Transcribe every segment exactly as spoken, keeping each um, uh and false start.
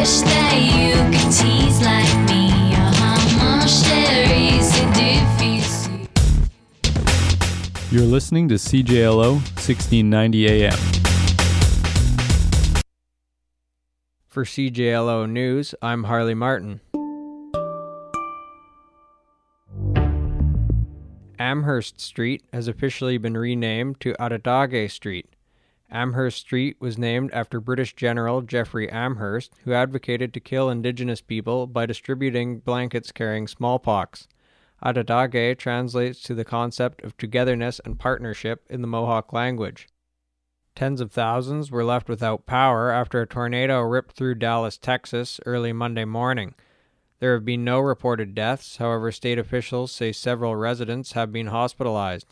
wish that you could tease like me. Uh-huh, mon chéri, c'est difficile. You're listening to C J L O sixteen ninety A M. For C J L O News, I'm Harley Martin. Amherst Street has officially been renamed to Adadage Street. Amherst Street was named after British General Geoffrey Amherst, who advocated to kill indigenous people by distributing blankets carrying smallpox. Adadage translates to the concept of togetherness and partnership in the Mohawk language. Tens of thousands were left without power after a tornado ripped through Dallas, Texas, early Monday morning. There have been no reported deaths, however, state officials say several residents have been hospitalized.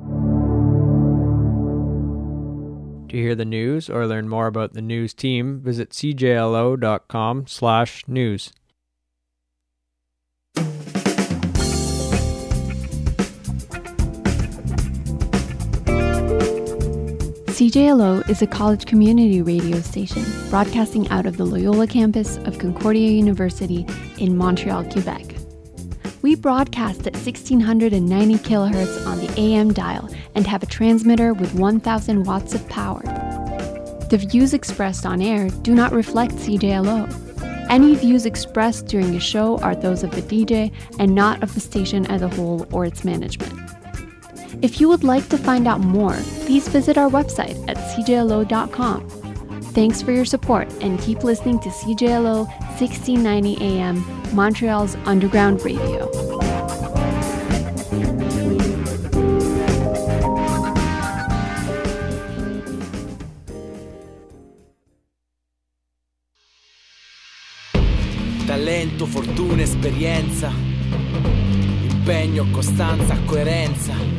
To hear the news or learn more about the news team, visit c j l o dot com slash news. C J L O is a college community radio station broadcasting out of the Loyola campus of Concordia University in Montreal, Quebec. We broadcast at sixteen ninety kilohertz on the A M dial and have a transmitter with one thousand watts of power. The views expressed on air do not reflect C J L O. Any views expressed during a show are those of the D J and not of the station as a whole or its management. If you would like to find out more, please visit our website at c j l o dot com. Thanks for your support and keep listening to C J L O sixteen ninety A M, Montreal's underground radio. Talento, fortuna, esperienza, impegno, costanza, coerenza.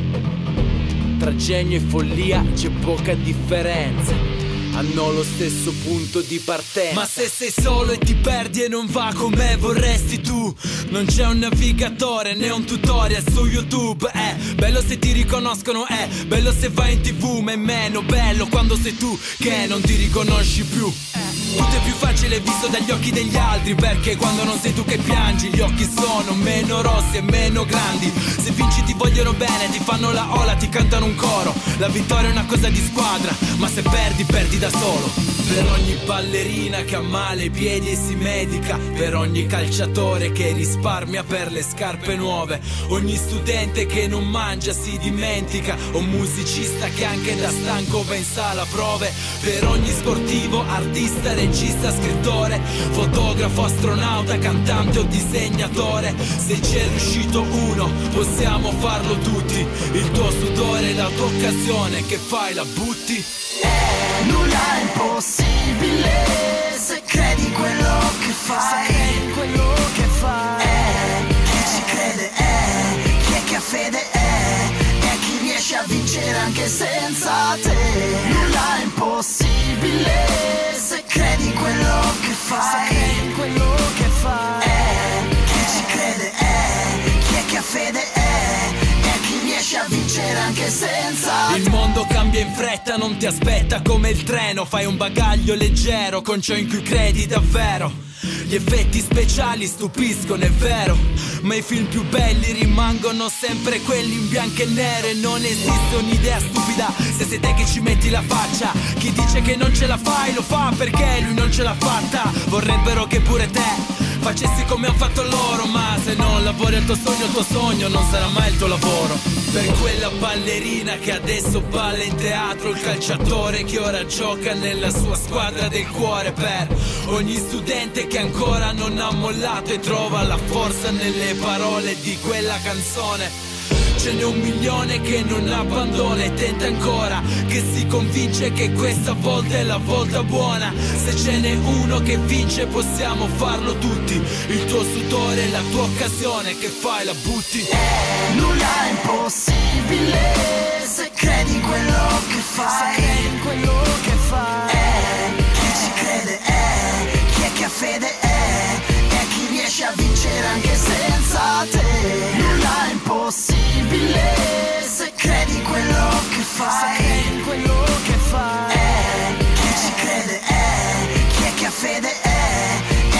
Tra genio e follia c'è poca differenza, hanno lo stesso punto di partenza. Ma se sei solo e ti perdi e non va come vorresti tu, non c'è un navigatore né un tutorial su YouTube. È bello se ti riconoscono, è bello se vai in tv, ma è meno bello quando sei tu che non ti riconosci più. Tutto è più facile visto dagli occhi degli altri, perché quando non sei tu che piangi gli occhi sono meno rossi e meno grandi. Se vinci ti vogliono bene, ti fanno la ola, ti cantano un coro. La vittoria è una cosa di squadra, ma se perdi, perdi da solo. Per ogni ballerina che ha male i piedi e si medica, per ogni calciatore che risparmia per le scarpe nuove, ogni studente che non mangia si dimentica, o musicista che anche da stanco va in sala prove, per ogni sportivo, artista, regista, scrittore, fotografo, astronauta, cantante o disegnatore. Se c'è riuscito uno, possiamo farlo tutti. Il tuo sudore, la tua occasione, che fai, la butti. È nulla impossibile se credi quello che fai, se credi quello che fai. È chi ci crede, è chi è che ha fede, è è chi riesce a vincere anche senza te. Nulla impossibile se credi quello che fai, se credi quello che fai. È chi ci crede, è chi è che ha fede, è è chi riesce a vincere anche senza te. Il mondo cambia in fretta, non ti aspetta come il treno. Fai un bagaglio leggero con ciò in cui credi davvero. Gli effetti speciali stupiscono, è vero, ma i film più belli rimangono sempre quelli in bianco e nero. E non esiste un'idea stupida se sei te che ci metti la faccia. Chi dice che non ce la fai lo fa perché lui non ce l'ha fatta. Vorrebbero che pure te facessi come hanno fatto loro, ma se non lavori al tuo sogno, il tuo sogno non sarà mai il tuo lavoro. Per quella ballerina che adesso balla in teatro, il calciatore che ora gioca nella sua squadra del cuore, per ogni studente che ancora non ha mollato e trova la forza nelle parole di quella canzone. Ce n'è un milione che non abbandona e tenta ancora, che si convince che questa volta è la volta buona. Se ce n'è uno che vince possiamo farlo tutti. Il tuo sudore è la tua occasione, che fai, la butti. È nulla impossibile se credi quello che fai, se credi quello che fai. È chi ci crede, è chi è che ha fede, è è chi riesce a vincere anche senza te. Nulla impossibile se credi quello che fai, se credi quello che fai. È chi ci crede, è chi è che ha fede, è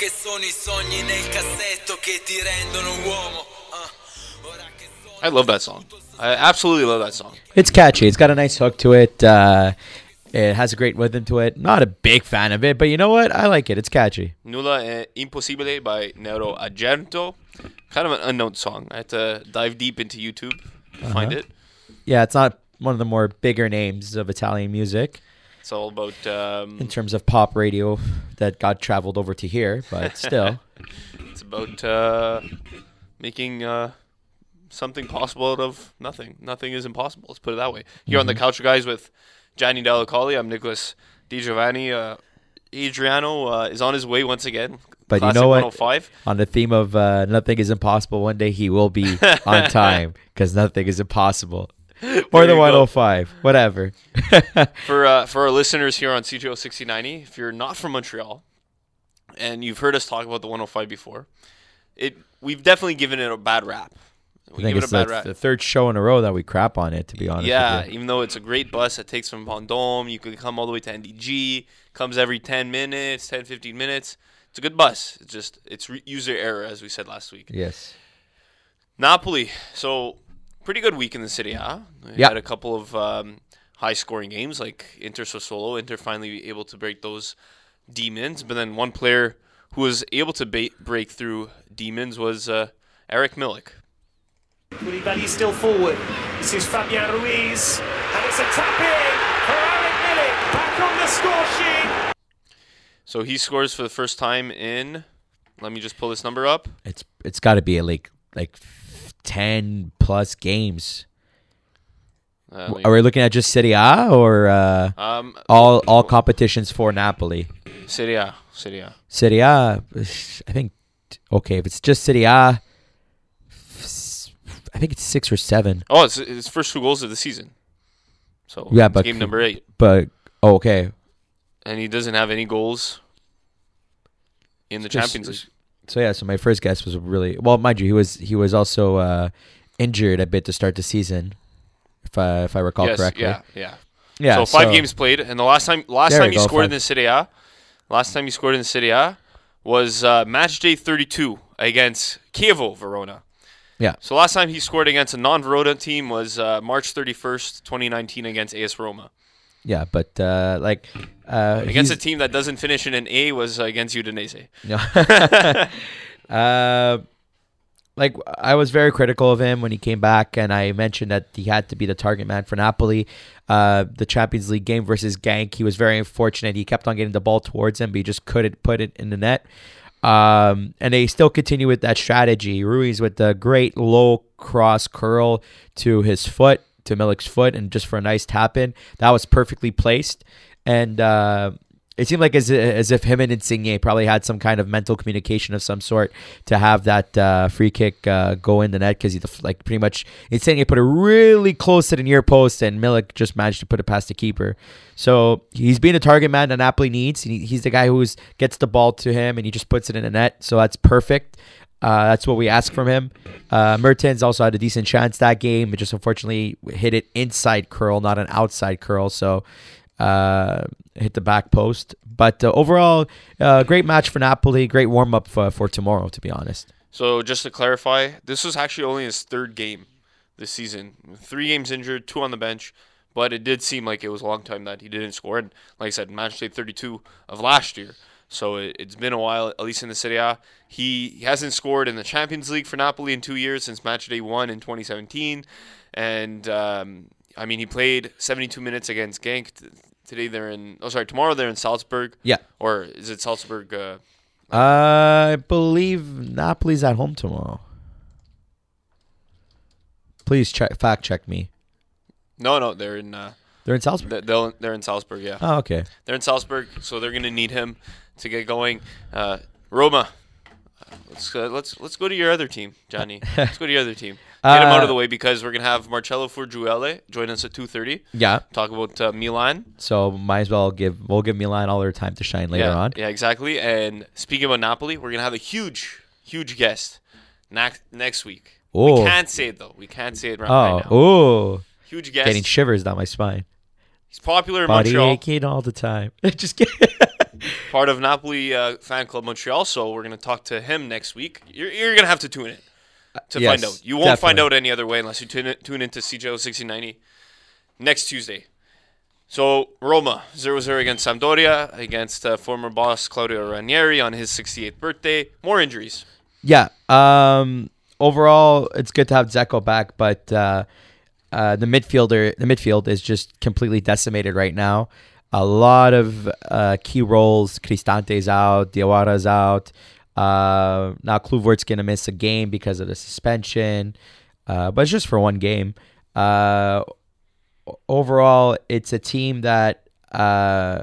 che sono i sogni nel cassetto che ti rendono uomo. Ah, ora che sono I love that song. I absolutely love that song. It's catchy. It's got a nice hook to it. Uh, it has a great rhythm to it. Not a big fan of it, but you know what? I like it. It's catchy. Nulla è impossibile by Nero Argento. Kind of an unknown song. I had to dive deep into YouTube to find Uh-huh. it. Yeah, it's not one of the more bigger names of Italian music It's all about um, in terms of pop radio that got traveled over to here, but still. it's about uh, making uh, something possible out of nothing. Nothing is impossible. Let's put it that way. You're on the couch, guys, with Gianni Dellacoli. I'm Nicholas Di Giovanni. Uh, Adriano uh, is on his way once again. But you Classic know what? one oh five. On the theme of uh, nothing is impossible, one day he will be on time because nothing is impossible. Or There the you one go. oh five, whatever. For uh, for our listeners here on C J O sixty ninety, if you're not from Montreal and you've heard us talk about the one oh five before, it we've definitely given it a bad rap. I We think give it it's a bad the, rap. the third show in a row that we crap on it, to be honest Yeah, with you. even though it's a great bus that takes from Vendôme, you can come all the way to N D G, comes every ten minutes, ten, fifteen minutes. It's a good bus. It's just, it's re- user error, as we said last week. Yes. Napoli, so pretty good week in the city, huh? We Yeah. had a couple of um, high-scoring games, like Inter Sassuolo. Inter finally able to break those demons, but then one player who was able to ba- break through demons was uh, Eric Milik. Koulibaly still forward. This is Fabian Ruiz, and it's a tap in for Eric Milik, back on the score sheet. So he scores for the first time in, let me just pull this number up. It's it's got to be like like ten plus games. Uh, let me- Are we looking at just Serie A or uh, um, all all competitions for Napoli? Serie A, Serie A. Serie A, I think. Okay, if it's just Serie A, I think it's six or seven. Oh, it's his first two goals of the season. So Yeah, it's but game number eight, But oh, okay, and he doesn't have any goals in the Just- Champions League. so yeah. So my first guess was really well, mind you, he was he was also uh, injured a bit to start the season, if I if I recall Yes, correctly. yeah, yeah. yeah. so five games played, and the last time last There time we he go, scored five. in the Serie A, last time he scored in the Serie A was uh, match day thirty-two against Chievo Verona. Yeah. So last time he scored against a non-Verona team was uh, March thirty-first, twenty nineteen against A S Roma. Yeah, but uh, like uh, Against a he's- team that doesn't finish in an A was uh, against Udinese. Yeah. uh, like I was very critical of him when he came back, and I mentioned that he had to be the target man for Napoli. Uh, the Champions League game versus Genk, he was very unfortunate. He kept on getting the ball towards him, but he just couldn't put it in the net. Um, and they still continue with that strategy. Ruiz with the great low cross curl to his foot, to Milik's foot, and just for a nice tap in. That was perfectly placed. And uh, it seemed like as, as if him and Insigne probably had some kind of mental communication of some sort to have that uh, free kick uh, go in the net, because he like pretty much Insigne put it really close to the near post, and Milik just managed to put it past the keeper. So he's being a target man that Napoli needs. He, he's the guy who gets the ball to him and he just puts it in the net. So that's perfect. Uh, that's what we ask from him. Uh, Mertens also had a decent chance that game, but just unfortunately hit it inside curl, not an outside curl. So uh, hit the back post. But uh, overall, uh, great match for Napoli. Great warm up for, for tomorrow, to be honest. So just to clarify, this was actually only his third game this season. Three games injured, two on the bench. But it did seem like it was a long time that he didn't score. And like I said, match day thirty-two of last year. So it, it's been a while, at least in the Serie A. He, he hasn't scored in the Champions League for Napoli in two years since match day one in twenty seventeen. And, um, I mean, he played seventy-two minutes against Genk. T- today they're in, oh, sorry, tomorrow they're in Salzburg. Yeah. Or is it Salzburg? Uh, Uh, I believe Napoli's at home tomorrow. Please check, fact check me. no, no, they're in, uh, They're in Salzburg? they- they'll, they're in Salzburg, yeah. Oh, okay. They're in Salzburg, so they're going to need him to get going. Uh, Roma, uh, let's uh, let's let's go to your other team, Johnny. Let's go to your other team. Get him out of the way because we're going to have Marcello Furgiuele join us at two thirty. Yeah. Talk about uh, Milan. So might as well give we'll give Milan all their time to shine later yeah, on. Yeah, exactly. And speaking about Napoli, we're going to have a huge, huge guest next next week. Oh. We can't say it, though. We can't say it right, right now. Oh, oh, Huge guest. getting shivers down my spine. He's popular in Body Montreal. aching all the time. Just kidding. part of Napoli uh, Fan Club Montreal, so we're going to talk to him next week. You're, you're going to have to tune in to Yes, find out. You won't find definitely. out any other way unless you tune, in, tune into C J O sixteen ninety next Tuesday. So, Roma, zero zero against Sampdoria, against uh, former boss Claudio Ranieri on his sixty-eighth birthday. More injuries. Yeah. Um. Overall, it's good to have Dzeko back, but uh, uh, the midfielder, the midfield is just completely decimated right now. A lot of uh, key roles. Cristante's out. Diawara's out. Uh, now Kluivert's gonna miss a game because of the suspension, uh, but it's just for one game. Uh, overall, it's a team that uh,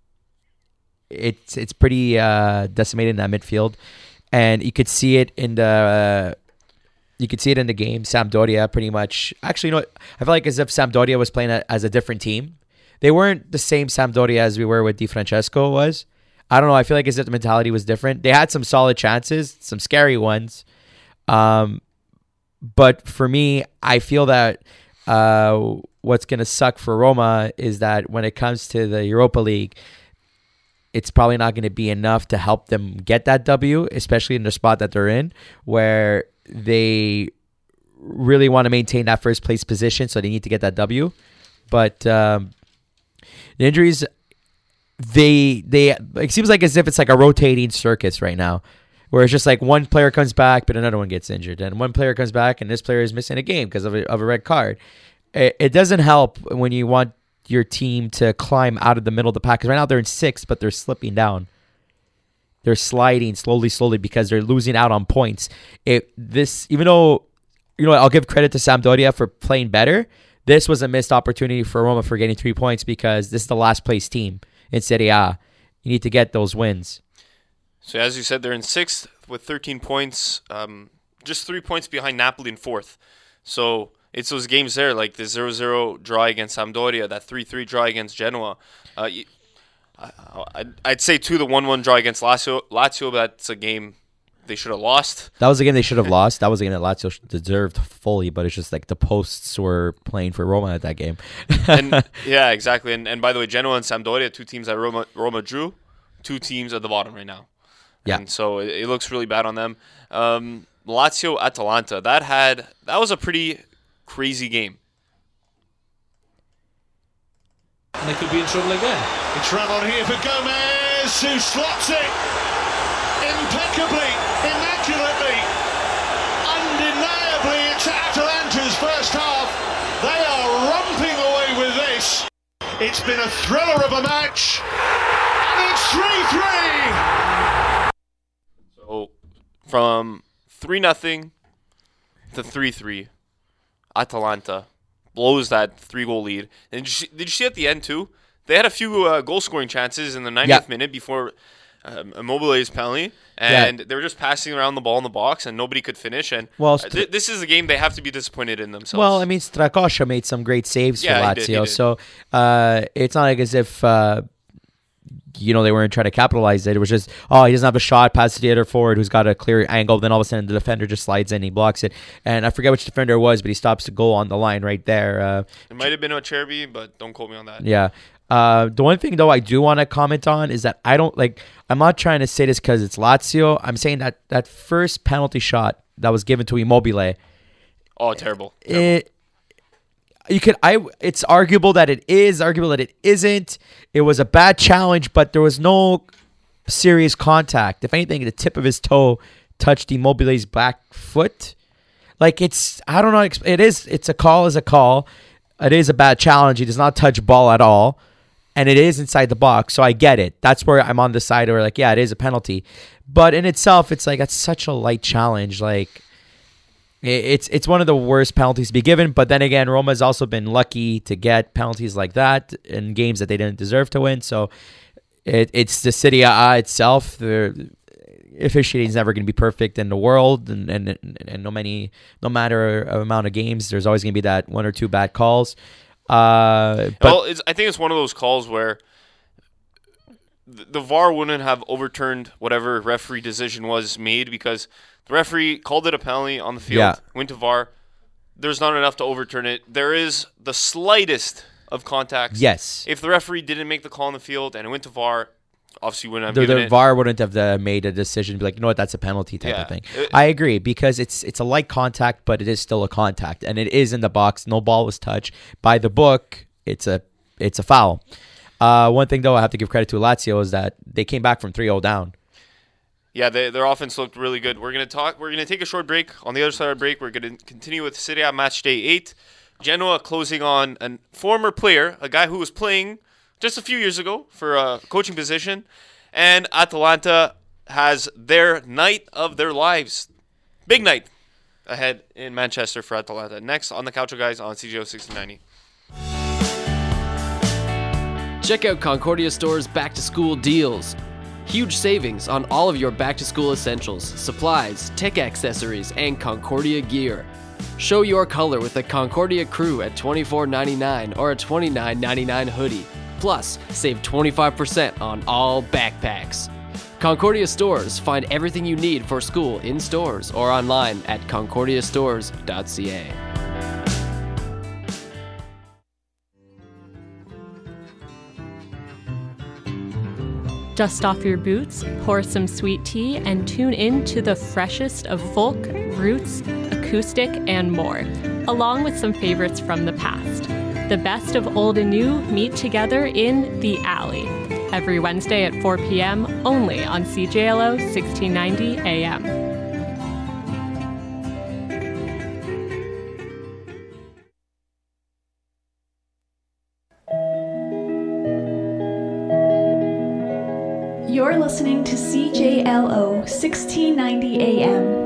it's it's pretty uh, decimated in that midfield, and you could see it in the. Uh, You could see it in the game. Sampdoria pretty much... Actually, you know what? I feel like as if Sampdoria was playing a, as a different team. They weren't the same Sampdoria as we were with Di Francesco was. I don't know. I feel like as if the mentality was different. They had some solid chances, some scary ones. Um, but for me, I feel that uh, what's going to suck for Roma is that when it comes to the Europa League, it's probably not going to be enough to help them get that W, especially in the spot that they're in, where they really want to maintain that first place position, so they need to get that W. But um, the injuries, they they it seems like as if it's like a rotating circus right now, where it's just like one player comes back, but another one gets injured, and one player comes back, and this player is missing a game because of a, of a red card. It, it doesn't help when you want your team to climb out of the middle of the pack, because right now they're in sixth, but they're slipping down. They're sliding slowly, slowly because they're losing out on points. It this even though, you know, I'll give credit to Sampdoria for playing better. This was a missed opportunity for Roma for getting three points because this is the last place team in Serie A. You need to get those wins. So as you said, they're in sixth with thirteen points, um, just three points behind Napoli in fourth. So it's those games there, like the zero zero draw against Sampdoria, that three three draw against Genoa. Uh, you, I'd, I'd say two, the one one draw against Lazio. Lazio, but that's a game they should have lost. That was a game they should have lost. That was a game that Lazio deserved fully, but it's just like the posts were playing for Roma at that game. and yeah, exactly. And and by the way, Genoa and Sampdoria, two teams that Roma Roma drew, two teams at the bottom right now. Yeah. And so it, it looks really bad on them. Um, Lazio Atalanta, that had that was a pretty crazy game. And they could be in trouble again. It's run on here for Gomez, who slots it impeccably, immaculately, undeniably. It's Atalanta's first half. They are romping away with this. It's been a thriller of a match, and it's three three. So from three nothing to three three, Atalanta blows that three-goal lead. And did you, see, did you see at the end, too? They had a few uh, goal-scoring chances in the ninetieth yeah. minute before um, Immobile's penalty, and yeah. they were just passing around the ball in the box, and nobody could finish. And well, uh, th- this is a game they have to be disappointed in themselves. Well, I mean, Strakosha made some great saves yeah, for Lazio, he did, he did. so uh, it's not like as if... Uh, you know, they weren't trying to capitalize it. It was just, oh, he doesn't have a shot, pass to the other forward who's got a clear angle. Then all of a sudden the defender just slides in and he blocks it. And I forget which defender it was, but he stops the goal on the line right there. Uh, it might have been Acerbi, but don't quote me on that. Yeah. Uh, the one thing, though, I do want to comment on is that I don't, like, I'm not trying to say this because it's Lazio. I'm saying that that first penalty shot that was given to Immobile. Oh, terrible. It, terrible. You could, I. It's arguable that it is, arguable that it isn't. It was a bad challenge, but there was no serious contact. If anything, the tip of his toe touched Immobile's back foot. Like it's, I don't know. It is. It's a call. Is a call. It is a bad challenge. He does not touch ball at all, and it is inside the box. So I get it. That's where I'm on the side where like, yeah, it is a penalty. But in itself, it's like that's such a light challenge. Like. It's it's one of the worst penalties to be given, but then again, Roma has also been lucky to get penalties like that in games that they didn't deserve to win. So it, it's the Serie A itself. The officiating is never going to be perfect in the world, and and, and no many no matter amount of games, there's always going to be that one or two bad calls. Uh, but well, it's, I think it's one of those calls where the, the V A R wouldn't have overturned whatever referee decision was made because. The referee called it a penalty on the field, yeah. went to V A R. There's not enough to overturn it. There is the slightest of contact. Yes. If the referee didn't make the call on the field and it went to V A R, obviously wouldn't have The, given the it. V A R wouldn't have uh, made a decision, be like, you know what, that's a penalty type Yeah. of thing. It- I agree, because it's it's a light contact, but it is still a contact, and it is in the box. No ball was touched. By the book, it's a it's a foul. Uh, one thing though, I have to give credit to Lazio is that they came back from three oh down. Yeah, they, their offense looked really good. We're gonna talk. We're gonna take a short break. On the other side of the break, we're gonna continue with Serie A match day eight. Genoa closing on a former player, a guy who was playing just a few years ago for a coaching position, and Atalanta has their night of their lives, big night ahead in Manchester for Atalanta. Next on the Couch Guys on C J O sixteen ninety. Check out Concordia Store's back-to-school deals. Huge savings on all of your back-to-school essentials, supplies, tech accessories, and Concordia gear. Show your color with the Concordia Crew at twenty-four ninety-nine or a twenty-nine ninety-nine hoodie. Plus, save twenty-five percent on all backpacks. Concordia Stores. Find everything you need for school in stores or online at concordia stores dot c a. Dust off your boots, pour some sweet tea, and tune in to the freshest of folk, roots, acoustic, and more, along with some favorites from the past. The best of old and new meet together in The Alley, every Wednesday at four p.m. only on C J L O sixteen ninety A M. You're listening to C J L O sixteen ninety A M.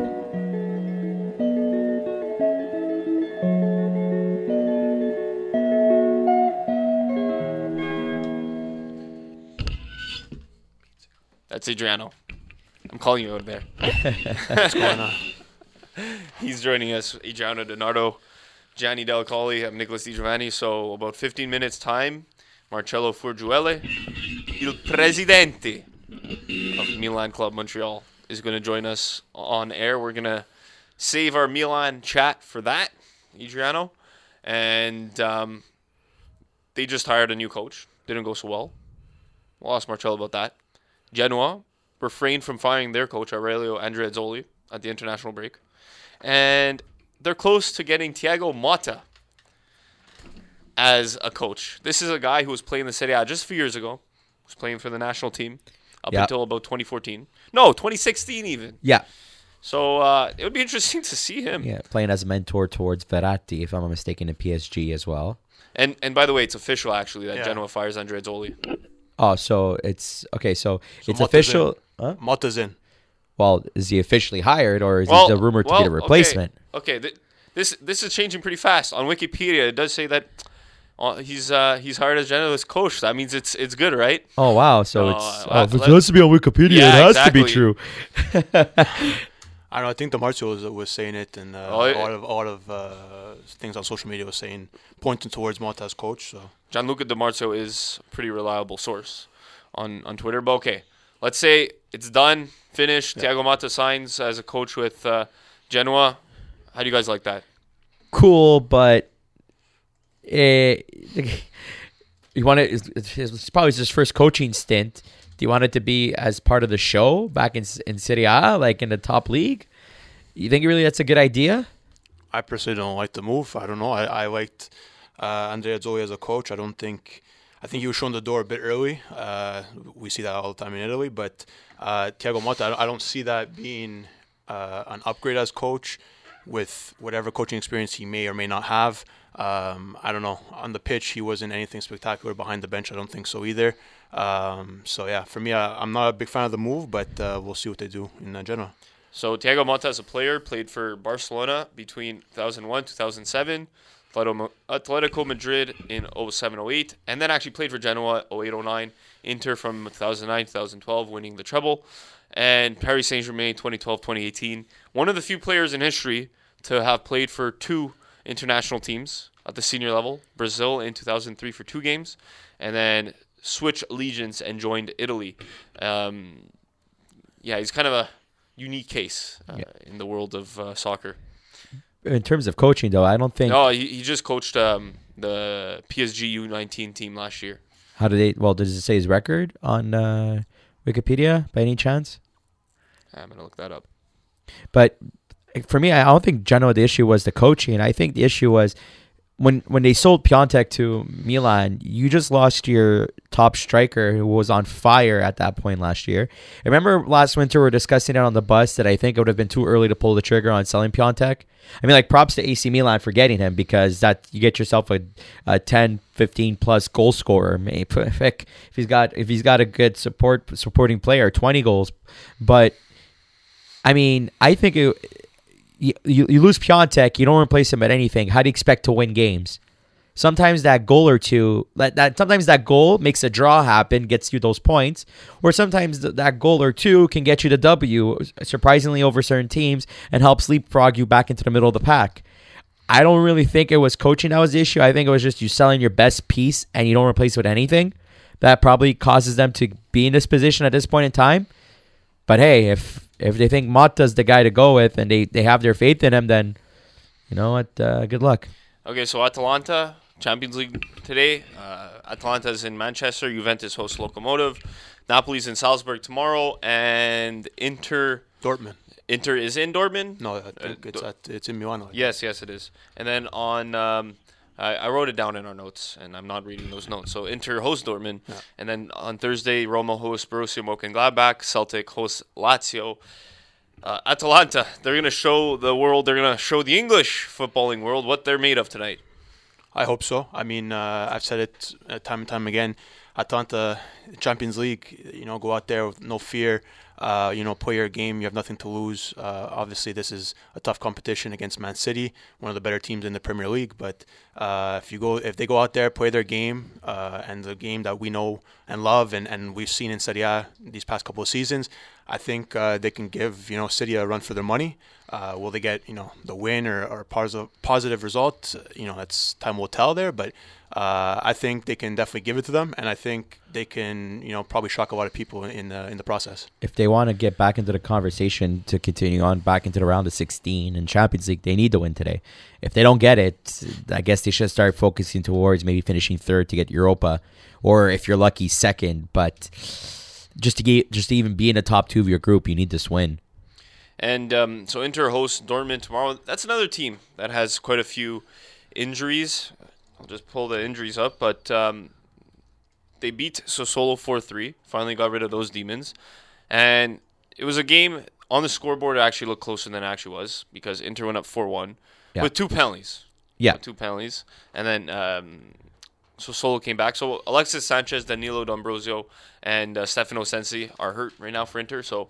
That's Adriano. I'm calling you out there. What's going on? He's joining us, Adriano Donato, Gianni Del Colli, I'm Nicholas Di Giovanni. So about fifteen minutes time, Marcello Furgiuele, il presidente of Milan Club Montreal, is going to join us on air. We're going to save our Milan chat for that, Adriano. And um, they just hired a new coach. Didn't go so well. We'll ask Marcello about that. Genoa refrained from firing their coach, Aurelio Andreazzoli, at the international break. And they're close to getting Thiago Motta as a coach. This is a guy who was playing the Serie A just a few years ago. Was playing for the national team up Yep. until about twenty fourteen. No, twenty sixteen even. Yeah. So uh, it would be interesting to see him. Yeah, playing as a mentor towards Verratti, if I'm not mistaken, in P S G as well. And and by the way, it's official actually that Yeah. Genoa fires Andreazzoli. Oh, so it's okay. So, So it's Motta's official. in. Huh? Motta's in. Well, is he officially hired, or is Well, he rumored to well, be a replacement? Okay, okay. Th- this this is changing pretty fast. On Wikipedia, it does say that uh, he's uh, he's hired as Genoa's coach. That means it's it's good, right? Oh wow! So Uh, it's uh, oh, if it let- has to be on Wikipedia. Yeah, it has exactly. to be true. I don't know. I think DiMarzio was, was saying it, and uh, Oh, a yeah. lot of a lot of uh, things on social media was saying, pointing towards Motta as coach. So Gianluca Di Marzio is a pretty reliable source on, on Twitter. But okay, let's say it's done, finished. Thiago Motta signs as a coach with uh, Genoa. How do you guys like that? Cool, but eh, you want it? It's, it's probably his first coaching stint. Do you want it to be as part of the show back in in Serie A, like in the top league? You think really that's a good idea? I personally don't like the move. I don't know. I, I liked uh, Andreazzoli as a coach. I don't think. I think he was shown the door a bit early. Uh, we see that all the time in Italy. But uh, Thiago Motta, I don't, I don't see that being uh, an upgrade as coach with whatever coaching experience he may or may not have. Um, I don't know. On the pitch, he wasn't anything spectacular. Behind the bench, I don't think so either. Um, so, yeah, for me, I, I'm not a big fan of the move, but uh, we'll see what they do in uh, Genoa. So Thiago Motta as a player played for Barcelona between two thousand one two thousand seven, Atletico Madrid in oh seven oh eight, and then actually played for Genoa oh eight oh nine, Inter from two thousand nine two thousand twelve, winning the treble, and Paris Saint-Germain twenty twelve twenty eighteen. One of the few players in history to have played for two international teams at the senior level, Brazil in two thousand three for two games, and then switch allegiance and joined Italy. Um, yeah, he's kind of a unique case uh, Yeah. in the world of uh, soccer. In terms of coaching, though, I don't think. No, he, he just coached um, the P S G U nineteen team last year. How did they? Well, does it say his record on uh, Wikipedia, by any chance? I'm gonna look that up. But for me, I don't think Genoa the issue was the coaching. I think the issue was when when they sold Piontek to Milan, you just lost your top striker who was on fire at that point last year. I remember last winter we were discussing it on the bus that I think it would have been too early to pull the trigger on selling Piontek. I mean, like, props to A C Milan for getting him, because that you get yourself a, a ten, fifteen plus goal scorer. Maybe if he's got if he's got a good support supporting player, twenty goals. But I mean, I think it, you, you you lose Piontek, you don't replace him at anything. How do you expect to win games? Sometimes that goal or two, that, that sometimes that goal makes a draw happen, gets you those points, or sometimes th- that goal or two can get you the W, surprisingly over certain teams, and helps leapfrog you back into the middle of the pack. I don't really think it was coaching that was the issue. I think it was just you selling your best piece and you don't replace it with anything. That probably causes them to be in this position at this point in time. But hey, if if they think Motta's the guy to go with and they, they have their faith in him, then you know what? Uh, good luck. Okay, so Atalanta, Champions League today. Uh, Atalanta's in Manchester. Juventus hosts Lokomotiv. Napoli's in Salzburg tomorrow, and Inter. Dortmund. Inter is in Dortmund. No, I think it's at it's in Milano. Yes, yes, it is. And then on, um, I, I wrote it down in our notes, and I'm not reading those notes. So Inter hosts Dortmund, Yeah. and then on Thursday, Roma hosts Borussia Mönchengladbach. Celtic hosts Lazio. Uh, Atalanta, they're gonna show the world. They're gonna show the English footballing world what they're made of tonight. I hope so. I mean, uh, I've said it uh, time and time again. Atalanta, Champions League, you know, go out there with no fear. Uh, you know, play your game. You have nothing to lose. Uh, obviously, this is a tough competition against Man City, one of the better teams in the Premier League. But uh, if you go, if they go out there, play their game, uh, and the game that we know and love, and, and we've seen in Serie A these past couple of seasons, I think uh, they can give, you know, City a run for their money. Uh, will they get, you know, the win or, or positive positive result? You know, that's time will tell there. But uh, I think they can definitely give it to them, and I think they can, you know, probably shock a lot of people in the in the process. If they want to get back into the conversation to continue on back into the round of sixteen in Champions League, they need to win today. If they don't get it, I guess they should start focusing towards maybe finishing third to get Europa, or if you're lucky, second. But just to get, just to even be in the top two of your group, you need this win. And um, so Inter hosts Dortmund tomorrow. That's another team that has quite a few injuries. I'll just pull the injuries up, but um, they beat Sassuolo four three. Finally got rid of those demons. And it was a game on the scoreboard that actually looked closer than it actually was, because Inter went up four one Yeah. with two penalties. Yeah. With two penalties. And then um, Sassuolo came back. So Alexis Sanchez, Danilo D'Ambrosio, and uh, Stefano Sensi are hurt right now for Inter. So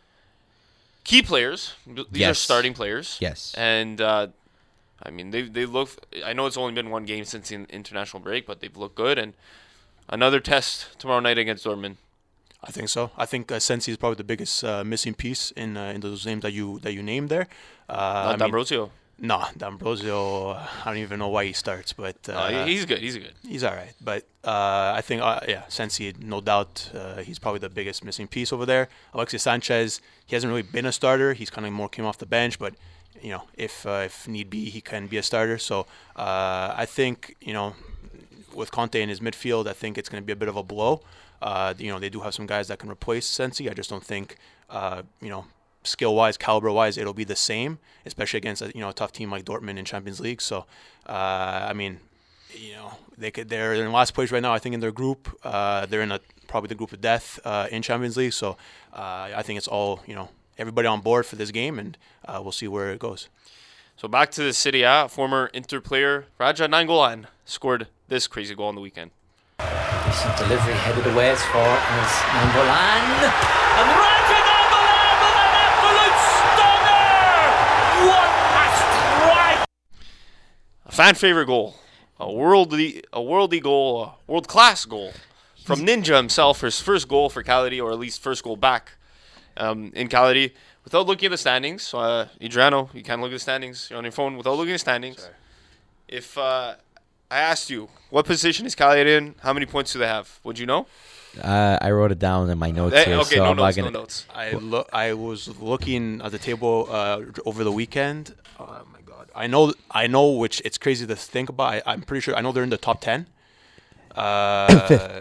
key players. These Yes. are starting players. Yes. And uh, I mean, they they look. I know it's only been one game since the international break, but they've looked good. And another test tomorrow night against Dortmund. I think so. I think uh, Sensi is probably the biggest uh, missing piece in uh, in those names that you that you named there. Uh, Not I mean, D'Ambrosio. No, D'Ambrosio. I don't even know why he starts, but uh, Uh, he's good. He's good. He's all right. But uh, I think, uh, yeah, Sensi, no doubt, uh, he's probably the biggest missing piece over there. Alexis Sanchez, he hasn't really been a starter. He's kind of more came off the bench, but you know, if uh, if need be, he can be a starter. So uh, I think, you know, with Conte in his midfield, I think it's going to be a bit of a blow. Uh, you know, they do have some guys that can replace Sensi. I just don't think, uh, you know, skill-wise, caliber-wise, it'll be the same, especially against a, you know, a tough team like Dortmund in Champions League. So, uh, I mean, you know, they could, they're in last place right now, I think, in their group. Uh, they're in a, probably the group of death uh, in Champions League. So uh, I think it's all, you know, everybody on board for this game, and uh, we'll see where it goes. So back to the Serie A, former Inter player Raja Nainggolan scored this crazy goal on the weekend. Decent delivery, headed away as far as Nainggolan. And Raja Nainggolan with an absolute stunner! What a strike! A fan favorite goal, a worldly, a worldly goal, a world class goal from Ninja himself for his first goal for Cagliari, or at least first goal back um, in Cagliari. Without looking at the standings, so, uh, Adriano, you can't look at the standings. You're on your phone. Without looking at the standings, Sorry. if uh, I asked you what position is Cagliari in, how many points do they have? Would you know? Uh, I wrote it down in my notes Hey, here, okay, so no I'm notes, not gonna. no notes. I lo- I was looking at the table uh, over the weekend. Oh my god! I know I know which it's crazy to think about. I, I'm pretty sure I know they're in the top ten. Uh, Fifth.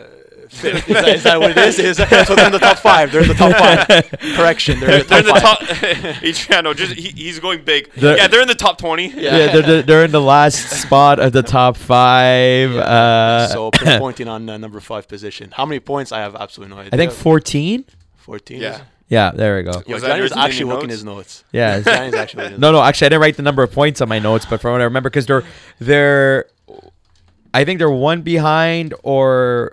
Fifth. Is, that, is that what it is? Is that, so they're in the top five. They're in the top five. Correction. They're, They're, in the they're top in the five. top. Adriano, just he, he's going big. They're- yeah, they're in the top twenty. Yeah, they're, they're, they're in the last spot of the top five. Uh, So pinpointing on uh, number five position. How many points? I have absolutely no idea. I think fourteen. fourteen. Yeah. Yeah, there we go. Yo, Was that Johnny was written in actually your looking notes? his notes. Yeah. Johnny's actually looking his No, no. Actually, I didn't write the number of points on my notes, but from what I remember, because they're they're, I think they're one behind or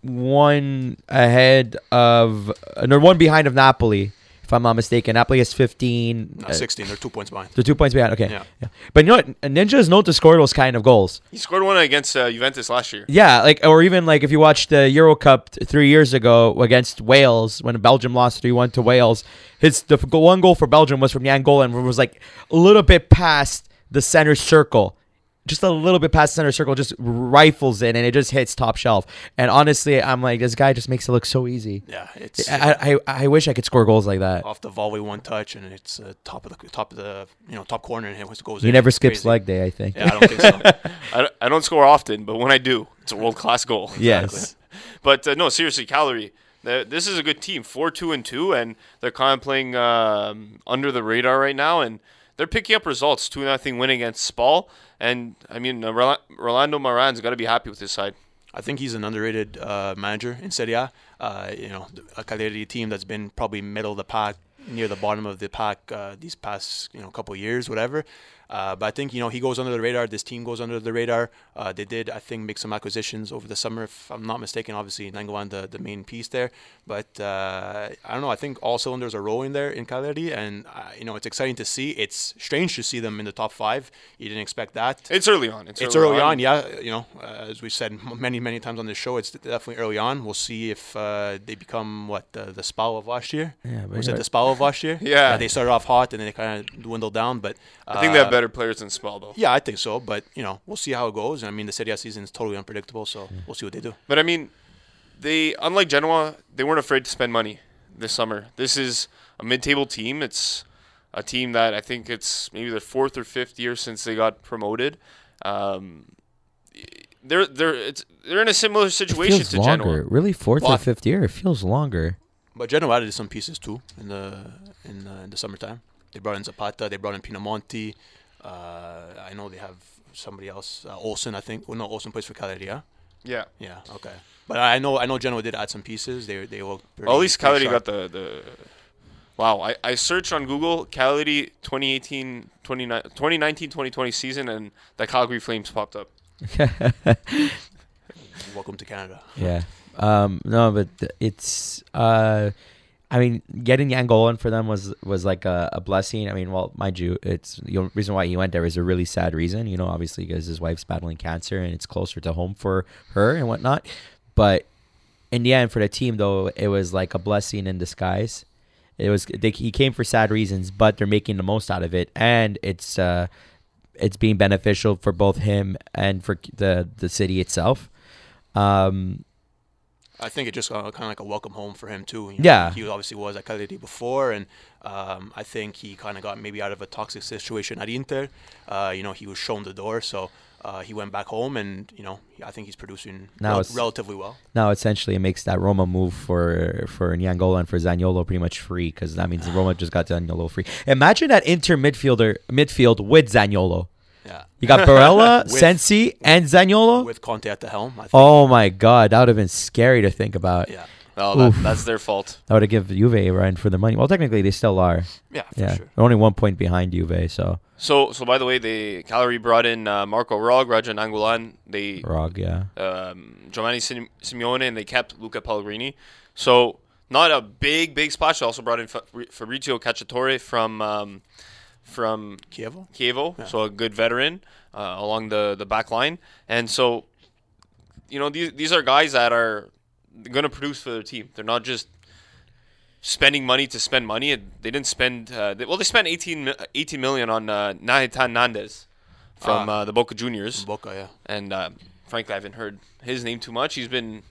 one ahead of, uh, no, one behind of Napoli, if I'm not mistaken. Napoli has fifteen. No, uh, sixteen. They're two points behind. They're two points behind. Okay. Yeah. Yeah. But you know what? Ninja is known to score those kind of goals. He scored one against uh, Juventus last year. Yeah, like, or even like if you watched the Euro Cup th- three years ago against Wales when Belgium lost three one to Wales, his the f- one goal for Belgium was from Nainggolan, and was like a little bit past the center circle, just a little bit past the center circle, just rifles it and it just hits top shelf. And honestly, I'm like, this guy just makes it look so easy. Yeah, it's I I, I wish I could score goals like that. off the volley, one touch, and it's uh, top of the top of the you know top corner, and it goes. He in. never It's skips crazy. leg day, I think. Yeah, I don't think so. I, don't- I don't score often, but when I do, it's a world class goal. Yes. But uh, no, seriously, Cagliari. the- This is a good team, four two and two, and they're kind of playing um, under the radar right now, and they're picking up results. Two nothing win against Spal, and I mean, uh, Rola- Rolando Moran's got to be happy with his side. I think he's an underrated uh, manager in Serie A. Uh, you know, a Cagliari team that's been probably middle of the pack, near the bottom of the pack uh, these past you know couple years, whatever. Uh, but I think you know he goes under the radar. This team goes under the radar. Uh, they did, I think, make some acquisitions over the summer, if I'm not mistaken. Obviously, Nainggolan, the the main piece there. But uh, I don't know. I think all cylinders are rolling there in Cagliari, and uh, you know it's exciting to see. It's strange to see them in the top five. You didn't expect that. It's early on. It's, It's early, early on. on, yeah. You know, uh, as we said m- many, many times on this show, it's definitely early on. We'll see if uh, they become what the the Spal of last year. Yeah, but was yeah. it the Spal of last year? Yeah. They started off hot and then they kind of dwindled down. But uh, I think they have better players than Spal, though. Yeah, I think so. But you know, we'll see how it goes. And I mean, the Serie A season is totally unpredictable, so we'll see what they do. But I mean, they unlike Genoa, they weren't afraid to spend money this summer. This is a mid-table team. It's a team that I think it's maybe their fourth or fifth year since they got promoted. Um, they're they're it's they're in a similar situation It feels to longer. Genoa. Really, fourth or Well, fifth year? It feels longer. But Genoa added some pieces too in the in, uh, in the summertime. They brought in Zapata. They brought in Pinamonti. Uh, I know they have somebody else, uh, Olsen. I think. Well, no, Olsen plays for Cagliari. Yeah. Yeah. Yeah. Okay. But I know I know Genoa did add some pieces. They they look pretty. Well, at least pretty Cagliari sharp. got the, the wow. I, I searched on Google Cagliari twenty eighteen, twenty nineteen, twenty twenty season, and the Calgary Flames popped up. Welcome to Canada. Yeah. Um, no, but th- it's. Uh, I mean, getting Nainggolan for them was was like a, a blessing. I mean, well, mind you, it's the reason why he went there is a really sad reason. You know, obviously because his wife's battling cancer and it's closer to home for her and whatnot. But in the end, for the team though, it was like a blessing in disguise. It was they, he came for sad reasons, but they're making the most out of it, and it's uh, it's being beneficial for both him and for the the city itself. Um, I think it just uh, kind of like a welcome home for him too. You know, Yeah. he obviously was at Cagliari before, and um, I think he kind of got maybe out of a toxic situation at Inter. Uh, you know, he was shown the door, so uh, he went back home, and you know, I think he's producing Now rel- it's- relatively well. Now, essentially, it makes that Roma move for for Nainggolan and for Zaniolo pretty much free because that means Roma just got Zaniolo free. Imagine that Inter midfielder midfield with Zaniolo. Yeah. You got Barella, With- Sensi, and Zaniolo. With Conte at the helm, I think. Oh my God, that would have been scary to think about. Yeah. No, that, Oof. that's their fault. That would have given Juve a run for the money. Well, technically, they still are. Yeah, for yeah. sure. They're only one point behind Juve, so So, so by the way, they Cagliari brought in uh, Marco Rog, Raja Nainggolan. They Rog, yeah. um, Giovanni Sim- Simeone, and they kept Luca Pellegrini. So not a big, big splash. They also brought in Fa- Fabrizio Cacciatore from um, from Chievo. Chievo, Yeah. so a good veteran uh, along the, the back line. And so, you know, these these are guys that are going to produce for their team. They're not just spending money to spend money. And they didn't spend uh, they, well. They spent eighteen, eighteen million on uh, Nahitan Nandez from Ah. uh, the Boca Juniors. From Boca, yeah. And uh, frankly, I haven't heard his name too much. He's been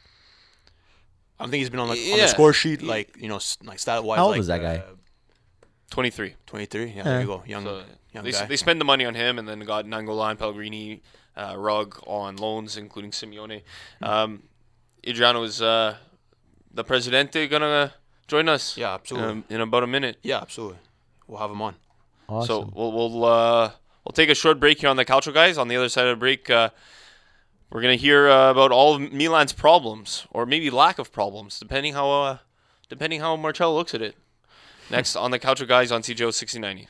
I think he's been on like on Yeah. the score sheet, like you know, s- like stat wise. How old like, is that guy? uh, twenty-three. twenty-three. Yeah, Yeah. there you go, young, So young they, guy. they spend the money on him, and then got Nainggolan, Pellegrini, uh, Rug on loans, including Simeone. Um, Adriano, is uh, the Presidente going to join us? Yeah, absolutely. In, in about a minute. Yeah, absolutely. We'll have him on. Awesome. So we'll we'll uh, we'll take a short break here on the Calcio Guys. On the other side of the break, uh, we're gonna hear uh, about all of Milan's problems, or maybe lack of problems, depending how uh, depending how Marcello looks at it. Next on the Calcio Guys on C J O sixteen ninety.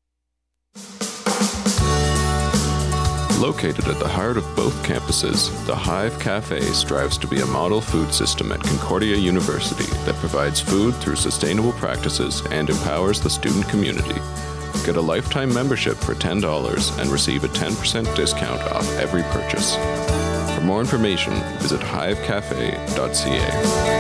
Located at the heart of both campuses, the Hive Cafe strives to be a model food system at Concordia University that provides food through sustainable practices and empowers the student community. Get a lifetime membership for ten dollars and receive a ten percent discount off every purchase. For more information, visit hive cafe dot c a.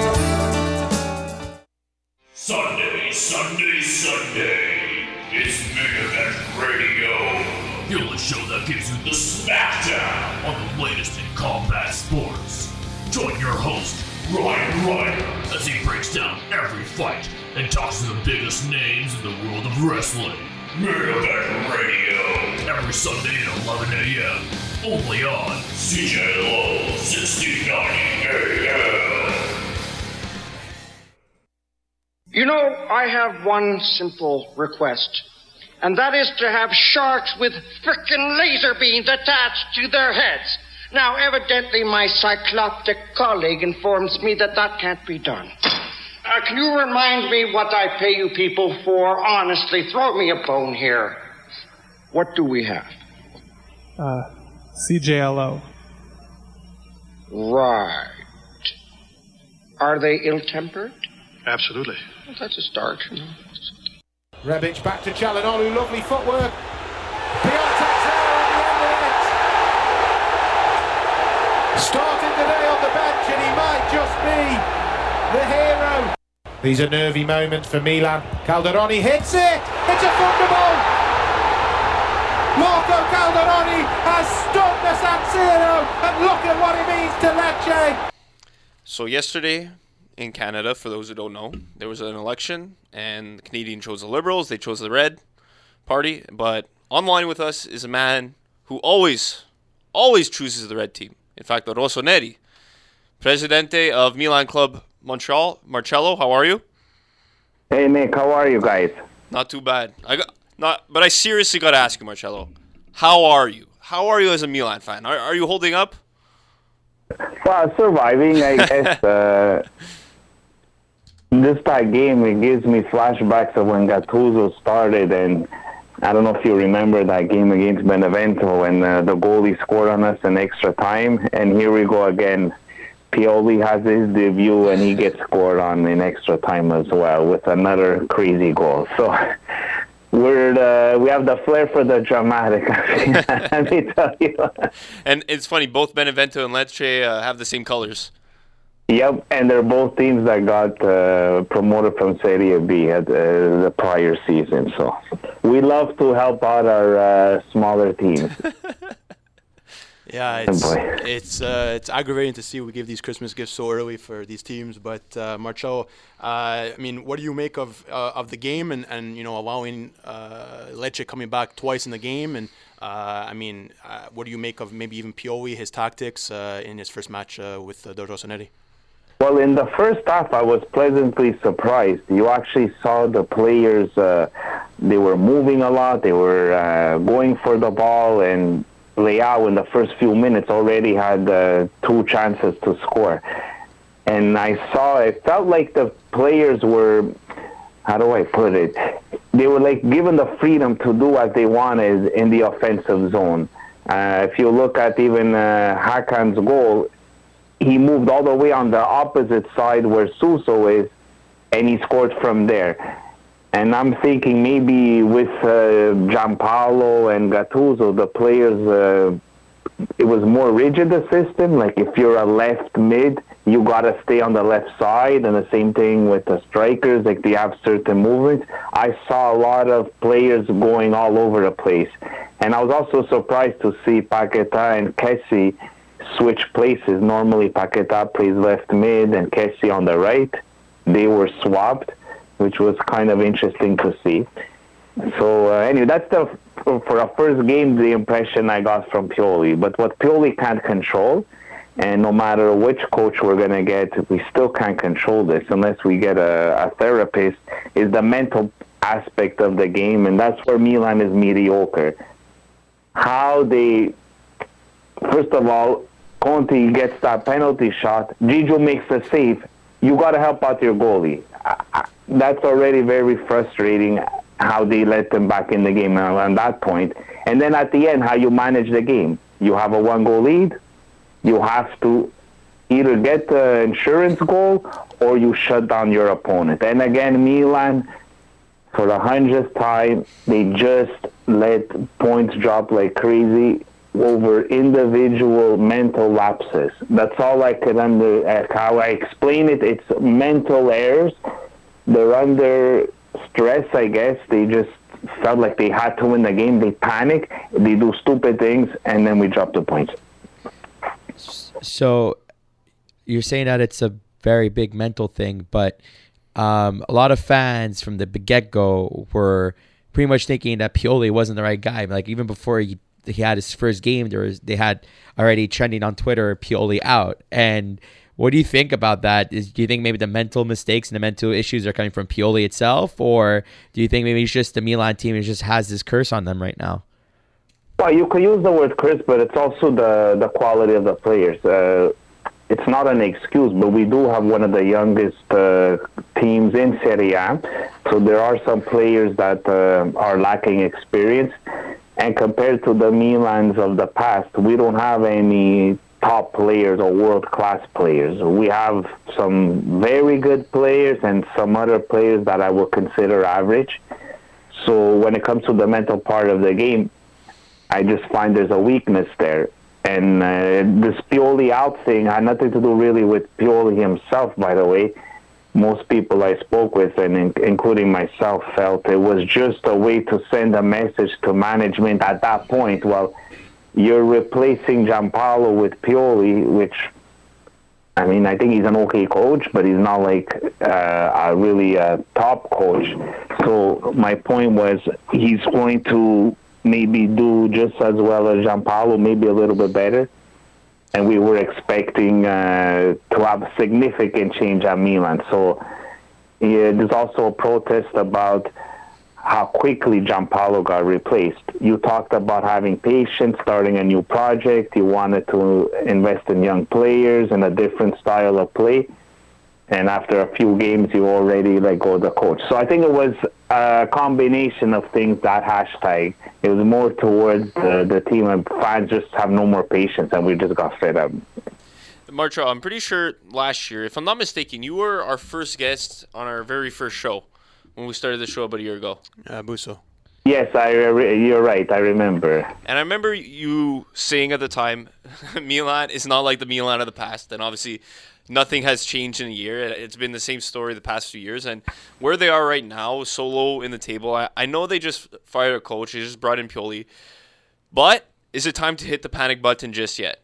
Sunday, Sunday, Sunday. It's Main Event Radio. You're the show that gives you the smackdown on the latest in combat sports. Join your host, Ryan Ryder, as he breaks down every fight and talks to the biggest names in the world of wrestling. Main Event Radio. Every Sunday at eleven a.m. Only on C J L O sixteen ninety A M. You know, I have one simple request, and that is to have sharks with frickin' laser beams attached to their heads. Now, evidently, my cycloptic colleague informs me that that can't be done. Uh, can you remind me what I pay you people for? Honestly, throw me a bone here. What do we have? Uh, C J L O. Right. Are they ill-tempered? Absolutely. Well, that's a start, you know. Rebic back to Çalhanoğlu, lovely footwork. Piontek's there on the end of it. Starting today on the bench, and he might just be the hero. These are nervy moments for Milan. Calderoni hits it. It's a thunderbolt. Marco Calderoni has stunned the San Siro, and look at what it means to Lecce. So yesterday in Canada, for those who don't know, there was an election, and the Canadians chose the Liberals. They chose the Red Party. But online with us is a man who always, always chooses the Red team. In fact, the Rossoneri, Presidente of Milan Club Montreal. Marcello, how are you? Hey Nick, how are you guys? Not too bad. I got not, but I seriously got to ask you, Marcello, how are you? How are you as a Milan fan? Are, are you holding up? Well, surviving, I guess. uh, this that game, it gives me flashbacks of when Gattuso started, and I don't know if you remember that game against Benevento when uh, the goalie scored on us in extra time, and here we go again. Pioli has his debut, and he gets scored on in extra time as well with another crazy goal. So we're the, we have the flair for the dramatic. Let me tell you. And it's funny, both Benevento and Lecce uh, have the same colors. Yep, and they're both teams that got uh, promoted from Serie B at uh, the prior season. So we love to help out our uh, smaller teams. Yeah, it's it's uh, it's aggravating to see we give these Christmas gifts so early for these teams. But uh, Marcello, uh, I mean, what do you make of uh, of the game and, and you know allowing uh, Lecce coming back twice in the game? And uh, I mean, uh, what do you make of maybe even Pioli, his tactics uh, in his first match uh, with uh, the Rossoneri? Well, in the first half, I was pleasantly surprised. You actually saw the players; uh, they were moving a lot. They were uh, going for the ball, and Leao in the first few minutes already had uh, two chances to score. And I saw, it felt like the players were, how do I put it? They were like given the freedom to do what they wanted in the offensive zone. Uh, if you look at even uh, Hakan's goal, he moved all the way on the opposite side where Suso is, and he scored from there. And I'm thinking maybe with uh, Gianpaolo and Gattuso, the players, uh, it was more rigid, the system. Like if you're a left mid, you got to stay on the left side. And the same thing with the strikers, like they have certain movements. I saw a lot of players going all over the place. And I was also surprised to see Paqueta and Kessie switch places. Normally Paqueta plays left mid and Kessie on the right. They were swapped, which was kind of interesting to see. So uh, anyway, that's the for a first game the impression I got from Pioli. But what Pioli can't control And no matter which coach we're going to get, we still can't control this unless we get a, a therapist, is the mental aspect of the game. And that's where Milan is mediocre. How they, first of all, Conte gets that penalty shot, Gigio makes the save, you got to help out your goalie. That's already very frustrating how they let them back in the game on that point. And then at the end, how you manage the game. You have a one-goal lead, you have to either get the insurance goal or you shut down your opponent. And again, Milan, for the hundredth time, they just let points drop like crazy over individual mental lapses. That's all I could under, uh, how I explain it. It's mental errors. They're under stress, I guess. They just felt like they had to win the game. They panic, they do stupid things, and then we drop the points. So you're saying that it's a very big mental thing, but um, a lot of fans from the get-go were pretty much thinking that Pioli wasn't the right guy. Like even before he he had his first game, there was they had already trending on Twitter, Pioli out. And what do you think about that? Is, do you think maybe the mental mistakes and the mental issues are coming from Pioli itself, or do you think maybe it's just the Milan team just has this curse on them right now? Well, you could use the word curse, but it's also the, the quality of the players. Uh, it's not an excuse, but we do have one of the youngest uh, teams in Serie A, so there are some players that uh, are lacking experience. And compared to the Milans of the past, we don't have any top players or world-class players. We have some very good players and some other players that I would consider average. So when it comes to the mental part of the game, I just find there's a weakness there. And uh, this Pioli out thing had nothing to do really with Pioli himself, by the way. Most people I spoke with, and in, including myself, felt it was just a way to send a message to management at that point. Well, you're replacing Giampaolo with Pioli, which, I mean, I think he's an okay coach, but he's not like uh, a really uh, top coach. So my point was he's going to maybe do just as well as Giampaolo, maybe a little bit better. And we were expecting uh, to have a significant change at Milan. So yeah, there's also a protest about how quickly Giampaolo got replaced. You talked about having patience, starting a new project. You wanted to invest in young players and a different style of play. And after a few games, you already let go of the coach. So I think it was a combination of things, that hashtag. It was more towards the, the team, and fans just have no more patience, and we just got fed up. Marcho, I'm pretty sure last year, if I'm not mistaken, you were our first guest on our very first show when we started the show about a year ago. Uh, Busso. Yes, I re- you're right. I remember. And I remember you saying at the time, Milan is not like the Milan of the past. And obviously, nothing has changed in a year. It's been the same story the past few years. And where they are right now, so low in the table, I, I know they just fired a coach. They just brought in Pioli. But is it time to hit the panic button just yet?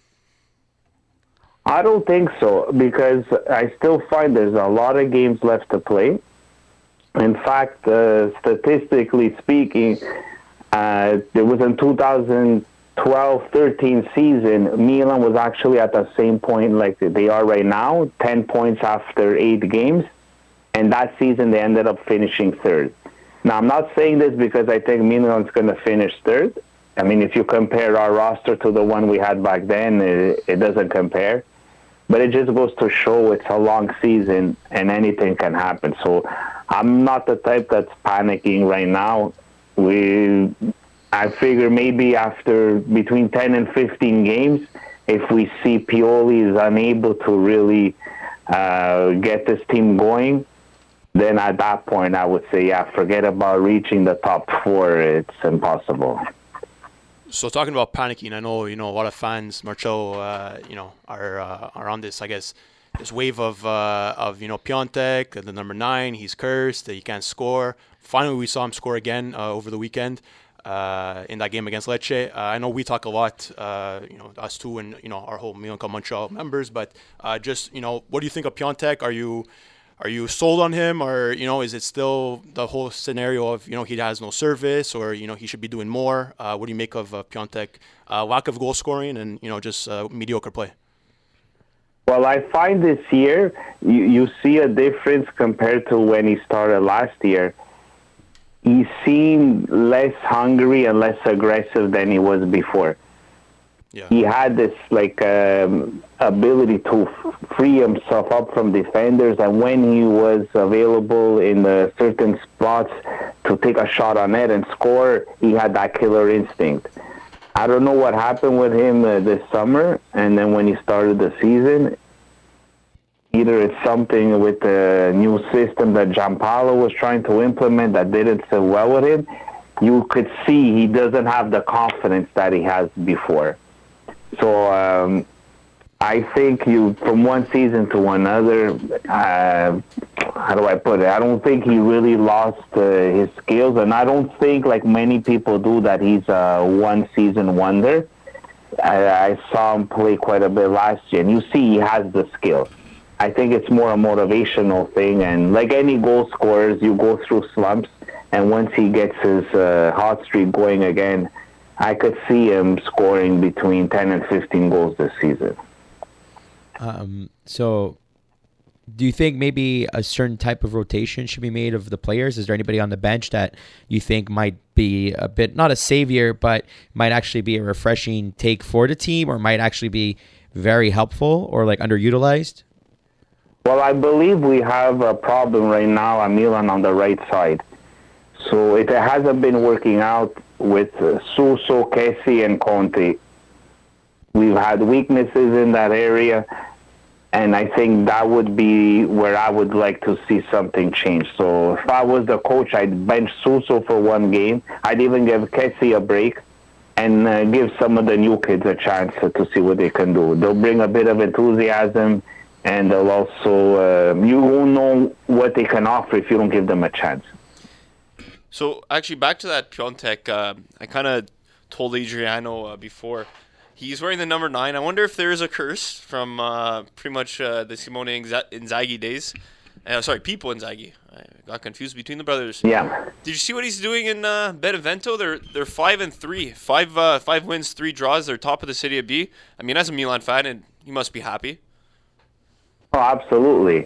I don't think so, because I still find there's a lot of games left to play. In fact, uh, statistically speaking, uh, it was in two thousand twelve thirteen season, Milan was actually at the same point like they are right now, ten points after eight games. And that season, they ended up finishing third. Now, I'm not saying this because I think Milan's going to finish third. I mean, if you compare our roster to the one we had back then, it, it doesn't compare. But it just goes to show it's a long season and anything can happen. So I'm not the type that's panicking right now. We, I figure maybe after between ten and fifteen games, if we see Pioli is unable to really uh, get this team going, then at that point I would say, yeah, forget about reaching the top four. It's impossible. So talking about panicking, I know you know a lot of fans, Marcello, uh, you know, are uh, are on this. I guess this wave of uh, of you know Piontek, the number nine. He's cursed. He can't score. Finally, we saw him score again uh, over the weekend uh, in that game against Lecce. Uh, I know we talk a lot, uh, you know, us two and you know our whole Milan Club Montreal members. But uh, just you know, what do you think of Piontek? Are you Are you sold on him, or you know, is it still the whole scenario of you know he has no service, or you know he should be doing more? Uh, what do you make of uh, Piontek? Uh, lack of goal scoring and you know just uh, mediocre play. Well, I find this year you, you see a difference compared to when he started last year. He seemed less hungry and less aggressive than he was before. Yeah. He had this like um, ability to f- free himself up from defenders, and when he was available in uh, certain spots to take a shot on net and score, he had that killer instinct. I don't know what happened with him uh, this summer, and then when he started the season, either it's something with the new system that Gianpaolo was trying to implement that didn't sit well with him. You could see he doesn't have the confidence that he has before. So um, I think you, from one season to another, uh, how do I put it? I don't think he really lost uh, his skills, and I don't think, like many people do, that he's a one-season wonder. I, I saw him play quite a bit last year, and you see he has the skill. I think it's more a motivational thing, and like any goal scorers, you go through slumps, and once he gets his uh, hot streak going again, I could see him scoring between ten and fifteen goals this season. Um, so do you think maybe a certain type of rotation should be made of the players? Is there anybody on the bench that you think might be a bit, not a savior, but might actually be a refreshing take for the team, or might actually be very helpful or like underutilized? Well, I believe we have a problem right now at Milan on the right side. So it hasn't been working out with uh, Suso, Kessie, and Conte. We've had weaknesses in that area, and I think that would be where I would like to see something change. So if I was the coach, I'd bench Suso for one game. I'd even give Kessie a break and uh, give some of the new kids a chance to, to see what they can do. They'll bring a bit of enthusiasm, and they'll also, uh, you won't know what they can offer if you don't give them a chance. So, actually, back to that Piontek, uh, I kind of told Adriano uh, before, he's wearing the number nine. I wonder if there is a curse from uh, pretty much uh, the Simone Inzaghi days. Uh, sorry, Pippo Inzaghi. I got confused between the brothers. Yeah. Did you see what he's doing in uh, Benevento? They're they're five and three, five uh, five wins, three draws. They're top of the Serie B. I mean, as a Milan fan, and he must be happy. Oh, absolutely.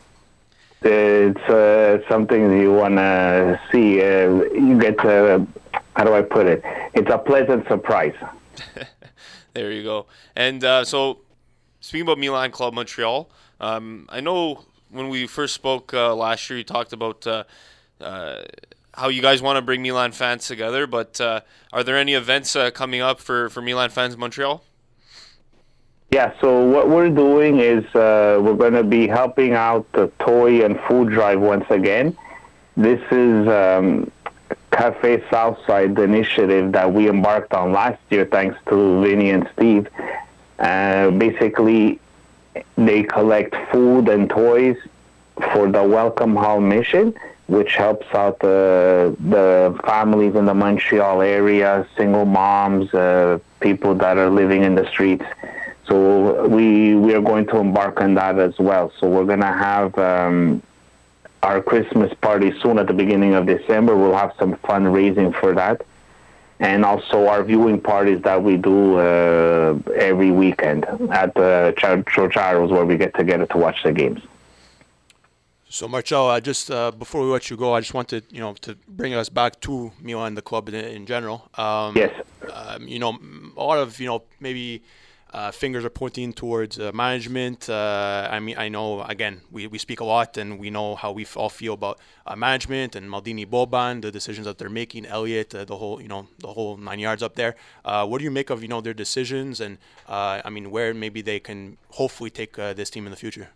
It's uh, something you want to see. Uh, you get, uh, how do I put it? It's a pleasant surprise. There you go. And uh, so, speaking about Milan Club Montreal, um, I know when we first spoke uh, last year, you talked about uh, uh, how you guys want to bring Milan fans together, but uh, are there any events uh, coming up for, for Milan fans in Montreal? Yeah, so what we're doing is uh, we're going to be helping out the toy and food drive once again. This is um, Cafe Southside initiative that we embarked on last year thanks to Vinny and Steve. Uh, basically, they collect food and toys for the Welcome Hall mission, which helps out the, the families in the Montreal area, single moms, uh, people that are living in the streets. So we we are going to embark on that as well. So we're going to have um, our Christmas party soon at the beginning of December. We'll have some fundraising for that. And also our viewing parties that we do uh, every weekend at the Ciociaro's, where we get together to watch the games. So, Marcel, uh, just uh, before we let you go, I just wanted, you know, to bring us back to Milan, the club in, in general. Um, yes. Um, you know, a lot of, you know, maybe... Uh, fingers are pointing towards uh, management. Uh, I mean, I know, again, we, we speak a lot and we know how we all feel about uh, management and Maldini Boban, the decisions that they're making, Elliott, uh, the whole, you know, the whole nine yards up there. Uh, what do you make of, you know, their decisions and, uh, I mean, where maybe they can hopefully take uh, this team in the future?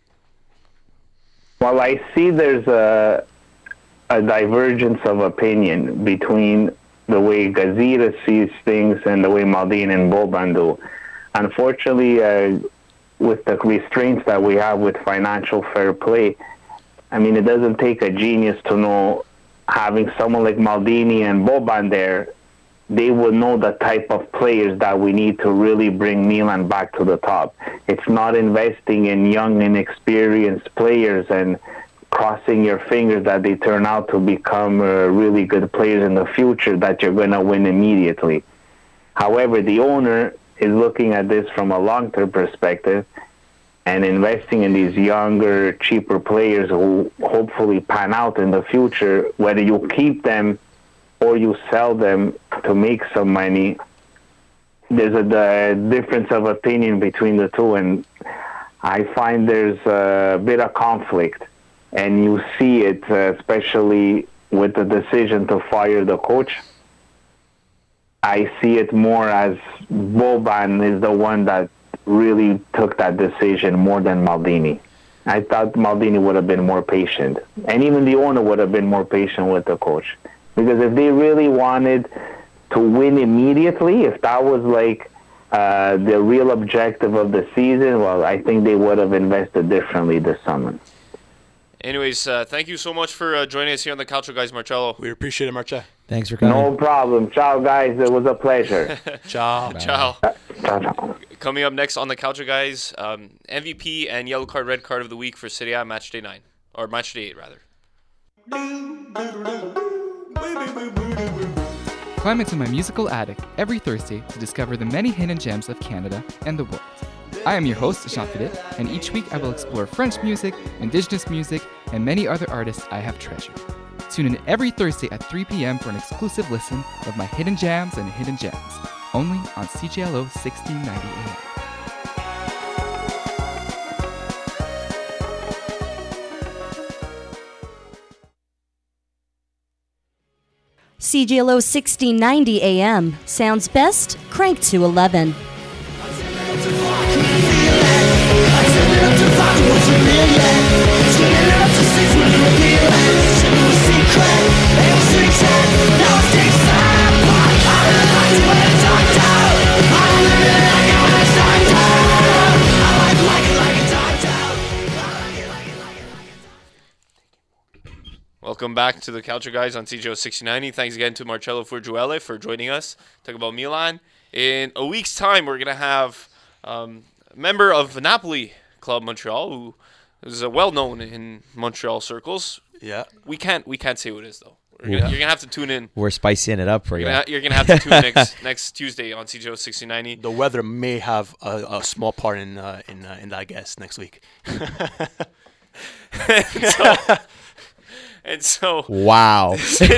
Well, I see there's a, a divergence of opinion between the way Gazira sees things and the way Maldini and Boban do. Unfortunately, uh, with the restraints that we have with financial fair play, I mean, it doesn't take a genius to know, having someone like Maldini and Boban there, they will know the type of players that we need to really bring Milan back to the top. It's not investing in young, inexperienced players and crossing your fingers that they turn out to become uh, really good players in the future that you're going to win immediately. However, the owner is looking at this from a long-term perspective, and investing in these younger, cheaper players who hopefully pan out in the future, whether you keep them or you sell them to make some money, there's a the difference of opinion between the two, and I find there's a bit of conflict, and you see it uh, especially with the decision to fire the coach. I see it more as Boban is the one that really took that decision more than Maldini. I thought Maldini would have been more patient, and even the owner would have been more patient with the coach, because if they really wanted to win immediately, if that was like uh, the real objective of the season, well, I think they would have invested differently this summer. Anyways, uh, thank you so much for uh, joining us here on the Calcio Guys, Marcello. We appreciate it, Marce. Thanks for coming. No problem. Ciao, guys. It was a pleasure. Ciao. Ciao. Ciao, ciao. Coming up next on the Calcio Guys, um, M V P and yellow card, red card of the week for Serie A match day nine, or match day eight rather. Climb into my musical attic every Thursday to discover the many hidden gems of Canada and the world. I am your host, Jean-Philippe, and each week I will explore French music, indigenous music, and many other artists I have treasured. Tune in every Thursday at three p.m. for an exclusive listen of my hidden jams and hidden gems, only on C J L O sixteen ninety A M. C J L O sixteen ninety A M. Sounds best cranked to eleven. Welcome back to the Calcio Guys on C J O sixteen ninety. Thanks again to Marcello Furgiuele for joining us. Talk about Milan. In a week's time, we're going to have um, a member of Napoli Club Montreal, who is uh, well known in Montreal circles. Yeah. We can't we can't say who it is though. We're Yeah. gonna, you're gonna have to tune in. We're spicing it up for you. You're gonna, you're gonna have to tune in next next Tuesday on C J O sixteen ninety. The weather may have a, a small part in uh, in uh, in that guess next week. and so, and so wow.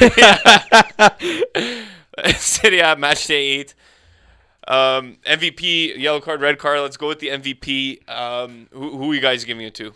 Serie A match day eight. Um, M V P, yellow card, red card. Let's go with the M V P. Um, who, who are you guys giving it to?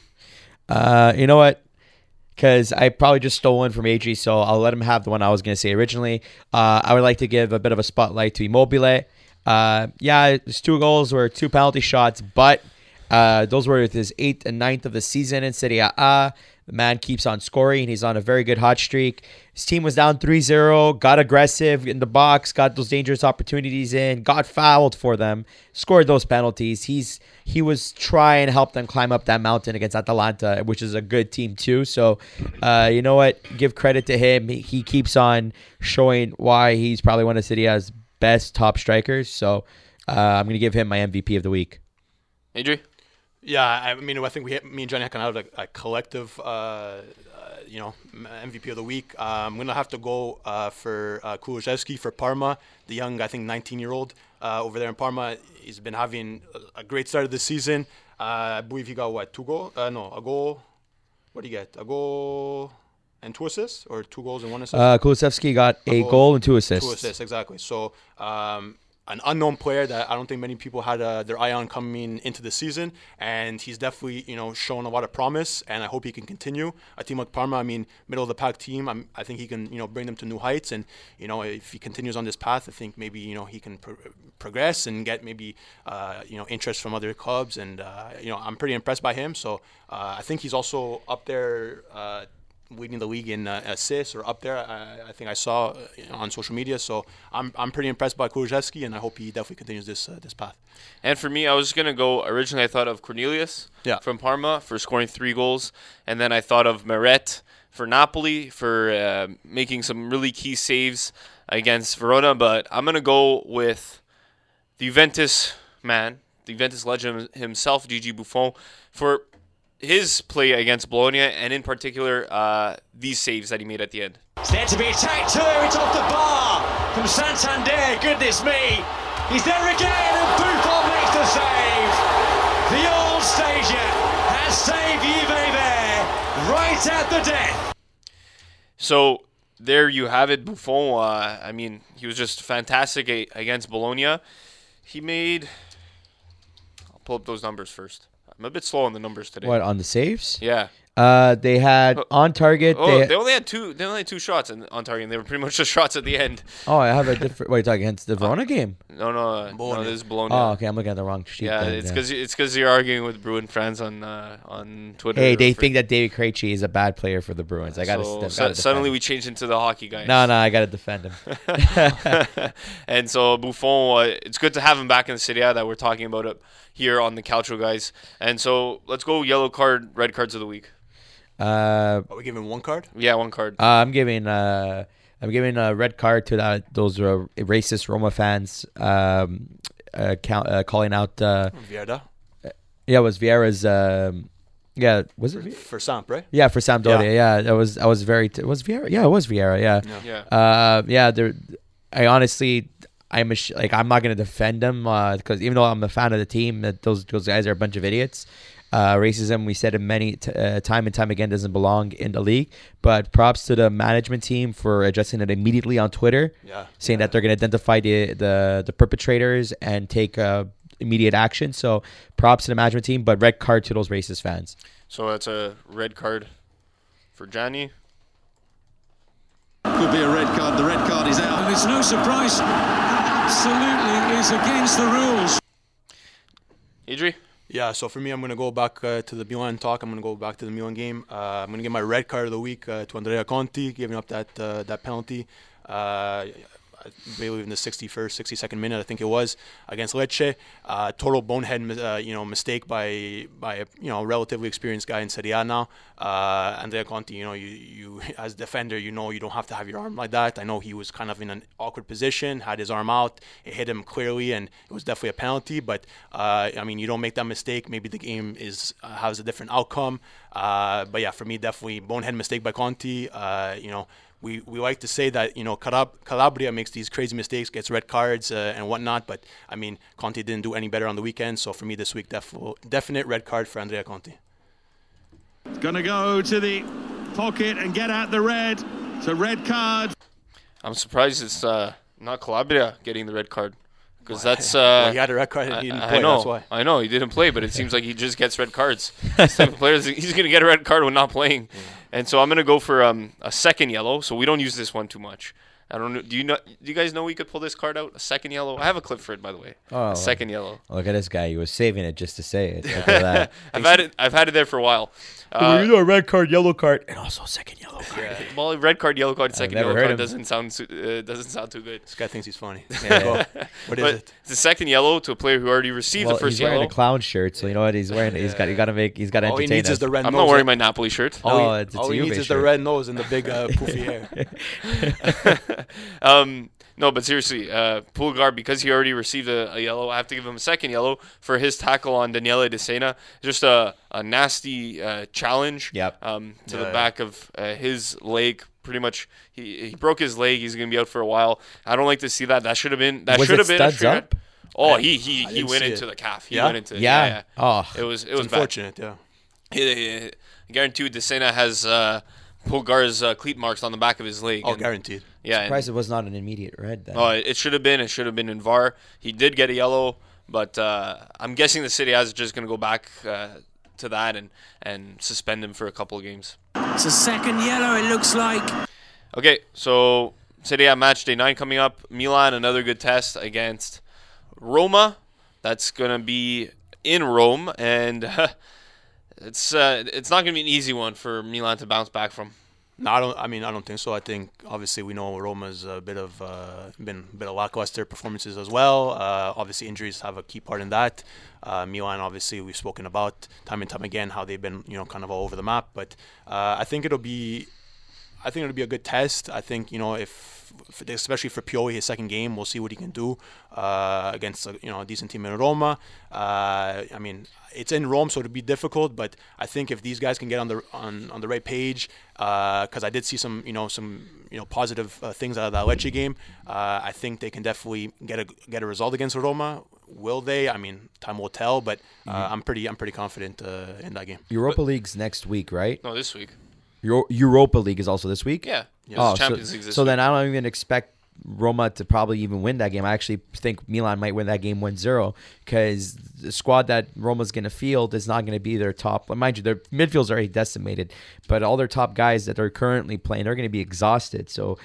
Uh, you know what? Because I probably just stole one from A G, so I'll let him have the one I was going to say originally. Uh, I would like to give a bit of a spotlight to Immobile. Uh, yeah, his two goals were two penalty shots, but uh, those were with his eighth and ninth of the season in Serie A. The man keeps on scoring. He's on a very good hot streak. His team was down three zero, got aggressive in the box, got those dangerous opportunities in, got fouled for them, scored those penalties. He's He was trying to help them climb up that mountain against Atalanta, which is a good team too. So, uh, you know what? Give credit to him. He, he keeps on showing why he's probably one of Serie A's best top strikers. So, uh, I'm going to give him my M V P of the week. Adri? Yeah, I mean, I think we, me and Johnny, kind of have a, a collective, uh, uh, you know, M V P of the week. Uh, I'm gonna have to go uh, for uh, Kulusevski for Parma, the young, I think, nineteen-year-old uh, over there in Parma. He's been having a great start of the season. Uh, I believe he got what two goals? Uh, no, a goal. What did he get? A goal and two assists, or two goals and one assist? Uh, Kulusevski got a, a goal, goal and two assists. Two assists, exactly. So. Um, An unknown player that I don't think many people had uh, their eye on coming into the season, and he's definitely, you know, shown a lot of promise, and I hope he can continue. A team like Parma, I mean, middle of the pack team, I'm, I think he can, you know, bring them to new heights, and, you know, if he continues on this path, I think maybe, you know, he can pro- progress and get maybe, uh, you know, interest from other clubs, and, uh, you know, I'm pretty impressed by him, so uh, I think he's also up there uh, leading the league in uh, assists, or up there, I, I think I saw uh, you know, on social media. So I'm I'm pretty impressed by Kulusevski, and I hope he definitely continues this uh, this path. And for me, I was going to go, originally I thought of Cornelius yeah. from Parma for scoring three goals, and then I thought of Meret for Napoli for uh, making some really key saves against Verona, but I'm going to go with the Juventus man, the Juventus legend himself, Gigi Buffon, for his play against Bologna, and in particular, uh, these saves that he made at the end. It's there to be attacked too, it's off the bar from Santander, goodness me. He's there again, and Buffon makes the save. The old Anastasia has saved Juve there, right at the death. So there you have it. Buffon, uh, I mean, he was just fantastic a- against Bologna. He made... I'll pull up those numbers first. I'm a bit slow on the numbers today. What, on the saves? Yeah. Uh, they had on target. Oh, they, they only had two. They only had two shots in, on target. And they were pretty much just shots at the end. oh, I have a different. What are you talking against the Verona game? No, no, uh, no. This is Bologna. Oh, okay. I'm looking at the wrong sheet. Yeah, then, it's yeah. because it's because you're arguing with Bruin fans on uh, on Twitter. Hey, they for, think that David Krejci is a bad player for the Bruins. I gotta. so, st- su- gotta suddenly defend we changed into the hockey guys. No, no, I gotta defend him. And so Buffon, uh, it's good to have him back in the Serie A that we're talking about it here on the Calcio guys. And so let's go yellow card, red cards of the week. Uh, Are we giving one card? Yeah, one card. Uh, I'm giving uh, I'm giving a red card to that those uh, racist Roma fans. Um, uh, count, uh, calling out. Uh, Vieira. Yeah, it was Vieira's. Um, yeah, was it For, for Samp, right? Yeah, for Sampdoria. Yeah, yeah that was. I was very. T- was Vieira? Yeah, it was Vieira. Yeah. Yeah. Uh, yeah. There. I honestly. I'm a sh- like I'm not gonna defend them because uh, even though I'm a fan of the team, that those those guys are a bunch of idiots. Uh, racism, we said it many t- uh, time and time again, doesn't belong in the league. But props to the management team for addressing it immediately on Twitter, yeah, saying yeah. that they're going to identify the, the the perpetrators and take uh, immediate action. So props to the management team, but red card to those racist fans. So that's a red card for Gianni. Could be a red card. The red card is out. And it's no surprise. Absolutely is against the rules. Idri? Yeah, so for me, I'm going to go back uh, to the Milan talk. I'm going to go back to the Milan game. Uh, I'm going to give my red card of the week uh, to Andrea Conti, giving up that uh, that penalty. Uh, I believe in the sixty-first, sixty-second minute, I think it was, against Lecce. Uh, total bonehead, uh, you know, mistake by by a you know relatively experienced guy in Serie A now. Uh, Andrea Conti, you know, you you as a defender, you know, you don't have to have your arm like that. I know he was kind of in an awkward position, had his arm out, it hit him clearly, and it was definitely a penalty. But uh, I mean, you don't make that mistake. Maybe the game is uh, has a different outcome. Uh, but yeah, for me, definitely bonehead mistake by Conti. Uh, you know. We, we like to say that, you know, Calab- Calabria makes these crazy mistakes, gets red cards uh, and whatnot. But, I mean, Conti didn't do any better on the weekend. So, for me this week, def- definite red card for Andrea Conti. Going to go to the pocket and get out the red. It's a red card. I'm surprised it's uh, not Calabria getting the red card. Because that's... Uh, well, he had a red card and he didn't I, play, I know, that's why. I know, he didn't play, but it seems like he just gets red cards. Some players, he's going to get a red card when not playing. Yeah. And so I'm going to go for um, a second yellow, so we don't use this one too much. I don't know. Do you know? Do you guys know we could pull this card out? A second yellow. I have a clip for it, by the way. Oh, a second yellow. Look at this guy. He was saving it just to say it. Look at that. I've had it. I've had it there for a while. Uh, you know, a red card, yellow card, and also a second yellow card. Yeah. Well, red card, yellow card, second never yellow heard card him. doesn't sound uh, doesn't sound too good. This guy thinks he's funny. Yeah. What is but it? It's a second yellow to a player who already received well, the first he's wearing yellow. a clown shirt, so you know what he's wearing. He's got. You got to make. He's got to All entertain he needs us. is the red I'm nose. not wearing my Napoli shirt. All oh, he, it's, it's all a he Juve needs is the shirt. red nose and the big uh, poofy hair. um, no, but seriously, uh, Pulgar, because he already received a, a yellow, I have to give him a second yellow for his tackle on Daniele De Sena. Just a, a nasty uh, challenge yep. um, to yeah, the yeah. back of uh, his leg. Pretty much, he he broke his leg. He's going to be out for a while. I don't like to see that. That should have been. That Was should it have been. studs a straight- up? Oh, I- he he, I he didn't went see into it. the calf. He Yeah? went into Yeah. yeah. yeah. Oh, it was it It's was bad. unfortunate, yeah. I guarantee De Sena has uh, Pulgar's uh, cleat marks on the back of his leg. Oh, and- guaranteed. Yeah. and- Surprised it was not an immediate red. Then. Oh, it it should have been. It should have been in V A R. He did get a yellow, but uh, I'm guessing the City is just going to go back uh, to that and, and suspend him for a couple of games. It's a second yellow, it looks like. Okay, so Serie A match day nine coming up. Milan, another good test against Roma. That's going to be in Rome, and uh, it's uh, it's not going to be an easy one for Milan to bounce back from. No, I don't. I mean, I don't think so. I think obviously we know Roma's a bit of uh, been a bit of lackluster performances as well. Uh, obviously, injuries have a key part in that. Uh, Milan, obviously, we've spoken about time and time again how they've been, you know, kind of all over the map. But uh, I think it'll be, I think it'll be a good test. I think, you know, if especially for Pioli, his second game, we'll see what he can do uh, against a, you know, a decent team in Roma. Uh, I mean, it's in Rome, so it'll be difficult. But I think if these guys can get on the on, on the right page, because uh, I did see some you know some you know positive uh, things out of that Lecce game, uh, I think they can definitely get a get a result against Roma. will they? I mean, time will tell. But uh, Mhm. I'm pretty I'm pretty confident uh, in that game. Europa League's next week, right? No, this week. Euro- Europa League is also this week? Yeah. Yeah, Oh, it's so, Champions League this so then week. I don't even expect Roma to probably even win that game. I actually think Milan might win that game one zero because the squad that Roma's going to field is not going to be their top. Mind you, their midfield's already decimated, but all their top guys that are currently playing, they're going to be exhausted. So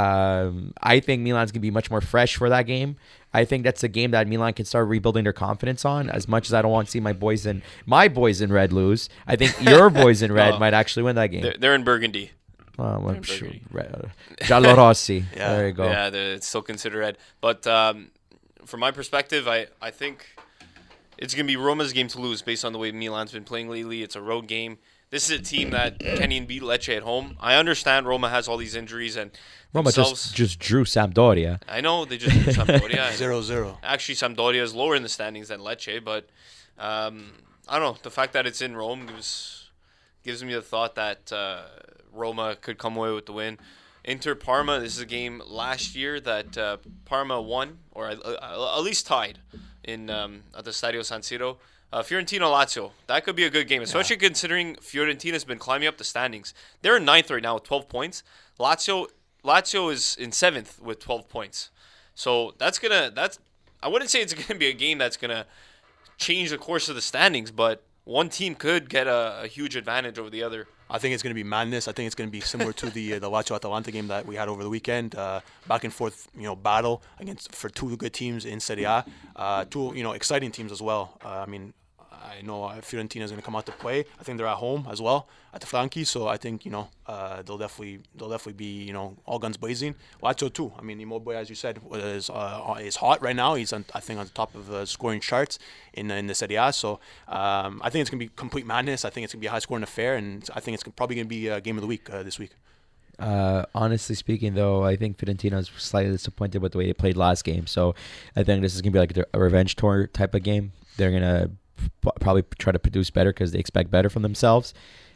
um, I think Milan's going to be much more fresh for that game. I think that's a game that Milan can start rebuilding their confidence on. As much as I don't want to see my boys in my boys in red lose, I think your boys in red No. might actually win that game. They're, they're in Burgundy. Oh, well, They're in sure. Burgundy. Red- Giallo Rossi. Yeah. There you go. Yeah, they're- it's still considered red. But um, from my perspective, I, I think it's going to be Roma's game to lose based on the way Milan's been playing lately. It's a road game. This is a team that can't even beat Lecce at home. I understand Roma has all these injuries and Roma themselves. just, just drew Sampdoria. I know they just drew Sampdoria. Zero, zero. Actually, Sampdoria is lower in the standings than Lecce, but um, I don't know. The fact that it's in Rome gives gives me the thought that uh, Roma could come away with the win. Inter Parma. This is a game last year that uh, Parma won, or at, uh, at least tied, in um, at the Stadio San Siro. Uh, Fiorentina Lazio. That could be a good game, especially yeah. considering Fiorentina's been climbing up the standings. They're in ninth right now with twelve points. Lazio Lazio is in seventh with twelve points. So that's gonna that's I wouldn't say it's gonna be a game that's gonna change the course of the standings, but one team could get a, a huge advantage over the other. I think it's going to be madness. I think it's going to be similar to the uh, the Lazio Atalanta game that we had over the weekend. Uh, back and forth, you know, battle against for two good teams in Serie A. Uh, two, you know, exciting teams as well. Uh, I mean, I know uh, Fiorentina is going to come out to play. I think they're at home as well at the Franchi, so I think you know uh, they'll definitely they'll definitely be you know all guns blazing. Lazio too. I mean, Immobile, as you said, is uh, is hot right now. He's on, I think on the top of uh, scoring charts in in the Serie A. So um, I think it's going to be complete madness. I think it's going to be a high scoring affair, and I think it's probably going to be a game of the week uh, this week. Uh, honestly speaking, though, I think Fiorentina is slightly disappointed with the way they played last game. So I think this is going to be like a revenge tour type of game. They're going to probably try to produce better because they expect better from themselves.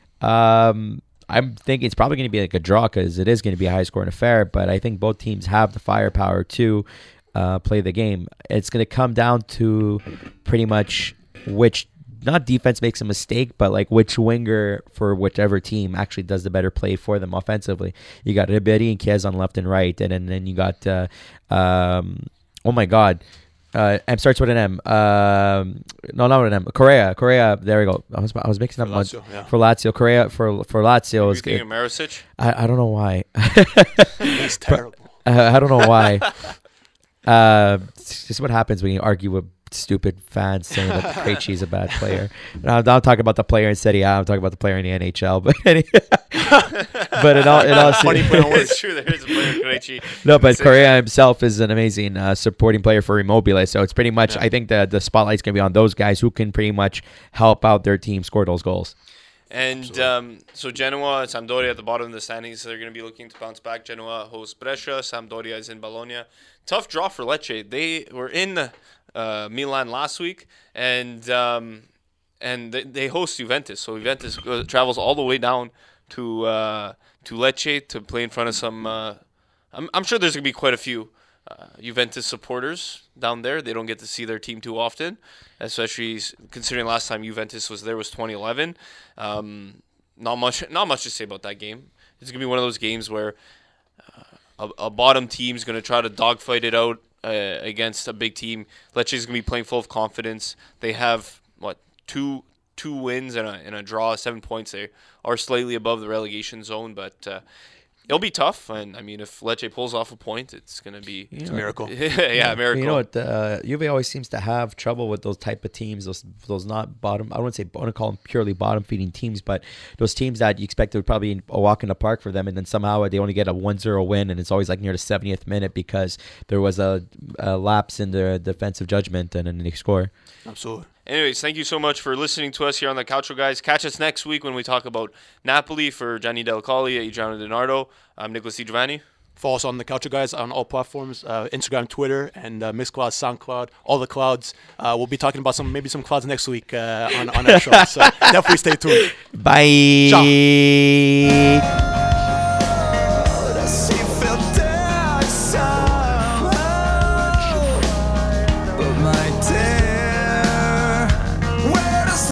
Um, I'm thinking it's probably going to be like a draw because it is going to be a high scoring affair, but I think both teams have the firepower to uh, play the game. It's going to come down to pretty much which, not defense makes a mistake, but like which winger for whichever team actually does the better play for them offensively. You got Ribéry and Chiesa on left and right, and, and then you got, uh, um, oh my God, Uh, M starts with an M. Um, no, not with an M. Correa. Correa. There we go. I was I was mixing up For Lazio, one. yeah. For Lazio. Correa for for Lazio. Are is you thinking good. of Maricic? I I don't know why. He's terrible. Uh, I don't know why. uh, it's just what happens when you argue with stupid fans saying that Krejci is a bad player. And I'm not talking about the player in Serie A. I'm talking about the player in the N H L. But any, but in all, in all Funny player. It's true. There is a player in Krejci. No, but Correa himself is an amazing uh, supporting player for Immobile. So it's pretty much, Yeah. I think the the spotlight's going to be on those guys who can pretty much help out their team score those goals. And um, so Genoa and Sampdoria at the bottom of the standings, so they're going to be looking to bounce back. Genoa hosts Brescia. Sampdoria is in Bologna. Tough draw for Lecce. They were in uh, Milan last week, and um, and they, they host Juventus. So Juventus goes, travels all the way down to uh, to Lecce to play in front of some. Uh, I'm I'm sure there's going to be quite a few uh, Juventus supporters down there. They don't get to see their team too often, especially considering last time Juventus was there was twenty eleven. Um, not much, not much to say about that game. It's gonna be one of those games where uh, a, a bottom team's gonna try to dogfight it out uh, against a big team. Lecce's gonna be playing full of confidence. They have what two two wins and a and a draw, seven points. They are slightly above the relegation zone, but. Uh, It'll be tough, and I mean, if Lecce pulls off a point, it's gonna be It's a miracle. yeah, a miracle. You know what? Uh, Juve always seems to have trouble with those type of teams. Those those not bottom. I wouldn't say I want to call them purely bottom feeding teams, but those teams that you expect would probably be a walk in the park for them, and then somehow they only get a one zero win, and it's always like near the seventieth minute because there was a, a lapse in their defensive judgment, and then they score. Absolutely. Anyways, thank you so much for listening to us here on the Calcio Guys. Catch us next week when we talk about Napoli. For Gianni Del Colli, Adriano DiNardo, I'm Nicholas DiGiovanni. Follow us on the Culture Guys on all platforms, uh, Instagram, Twitter, and uh, Mixcloud, SoundCloud, all the clouds. Uh, we'll be talking about some maybe some clouds next week uh, on, on our show. So definitely stay tuned. Bye. Ciao.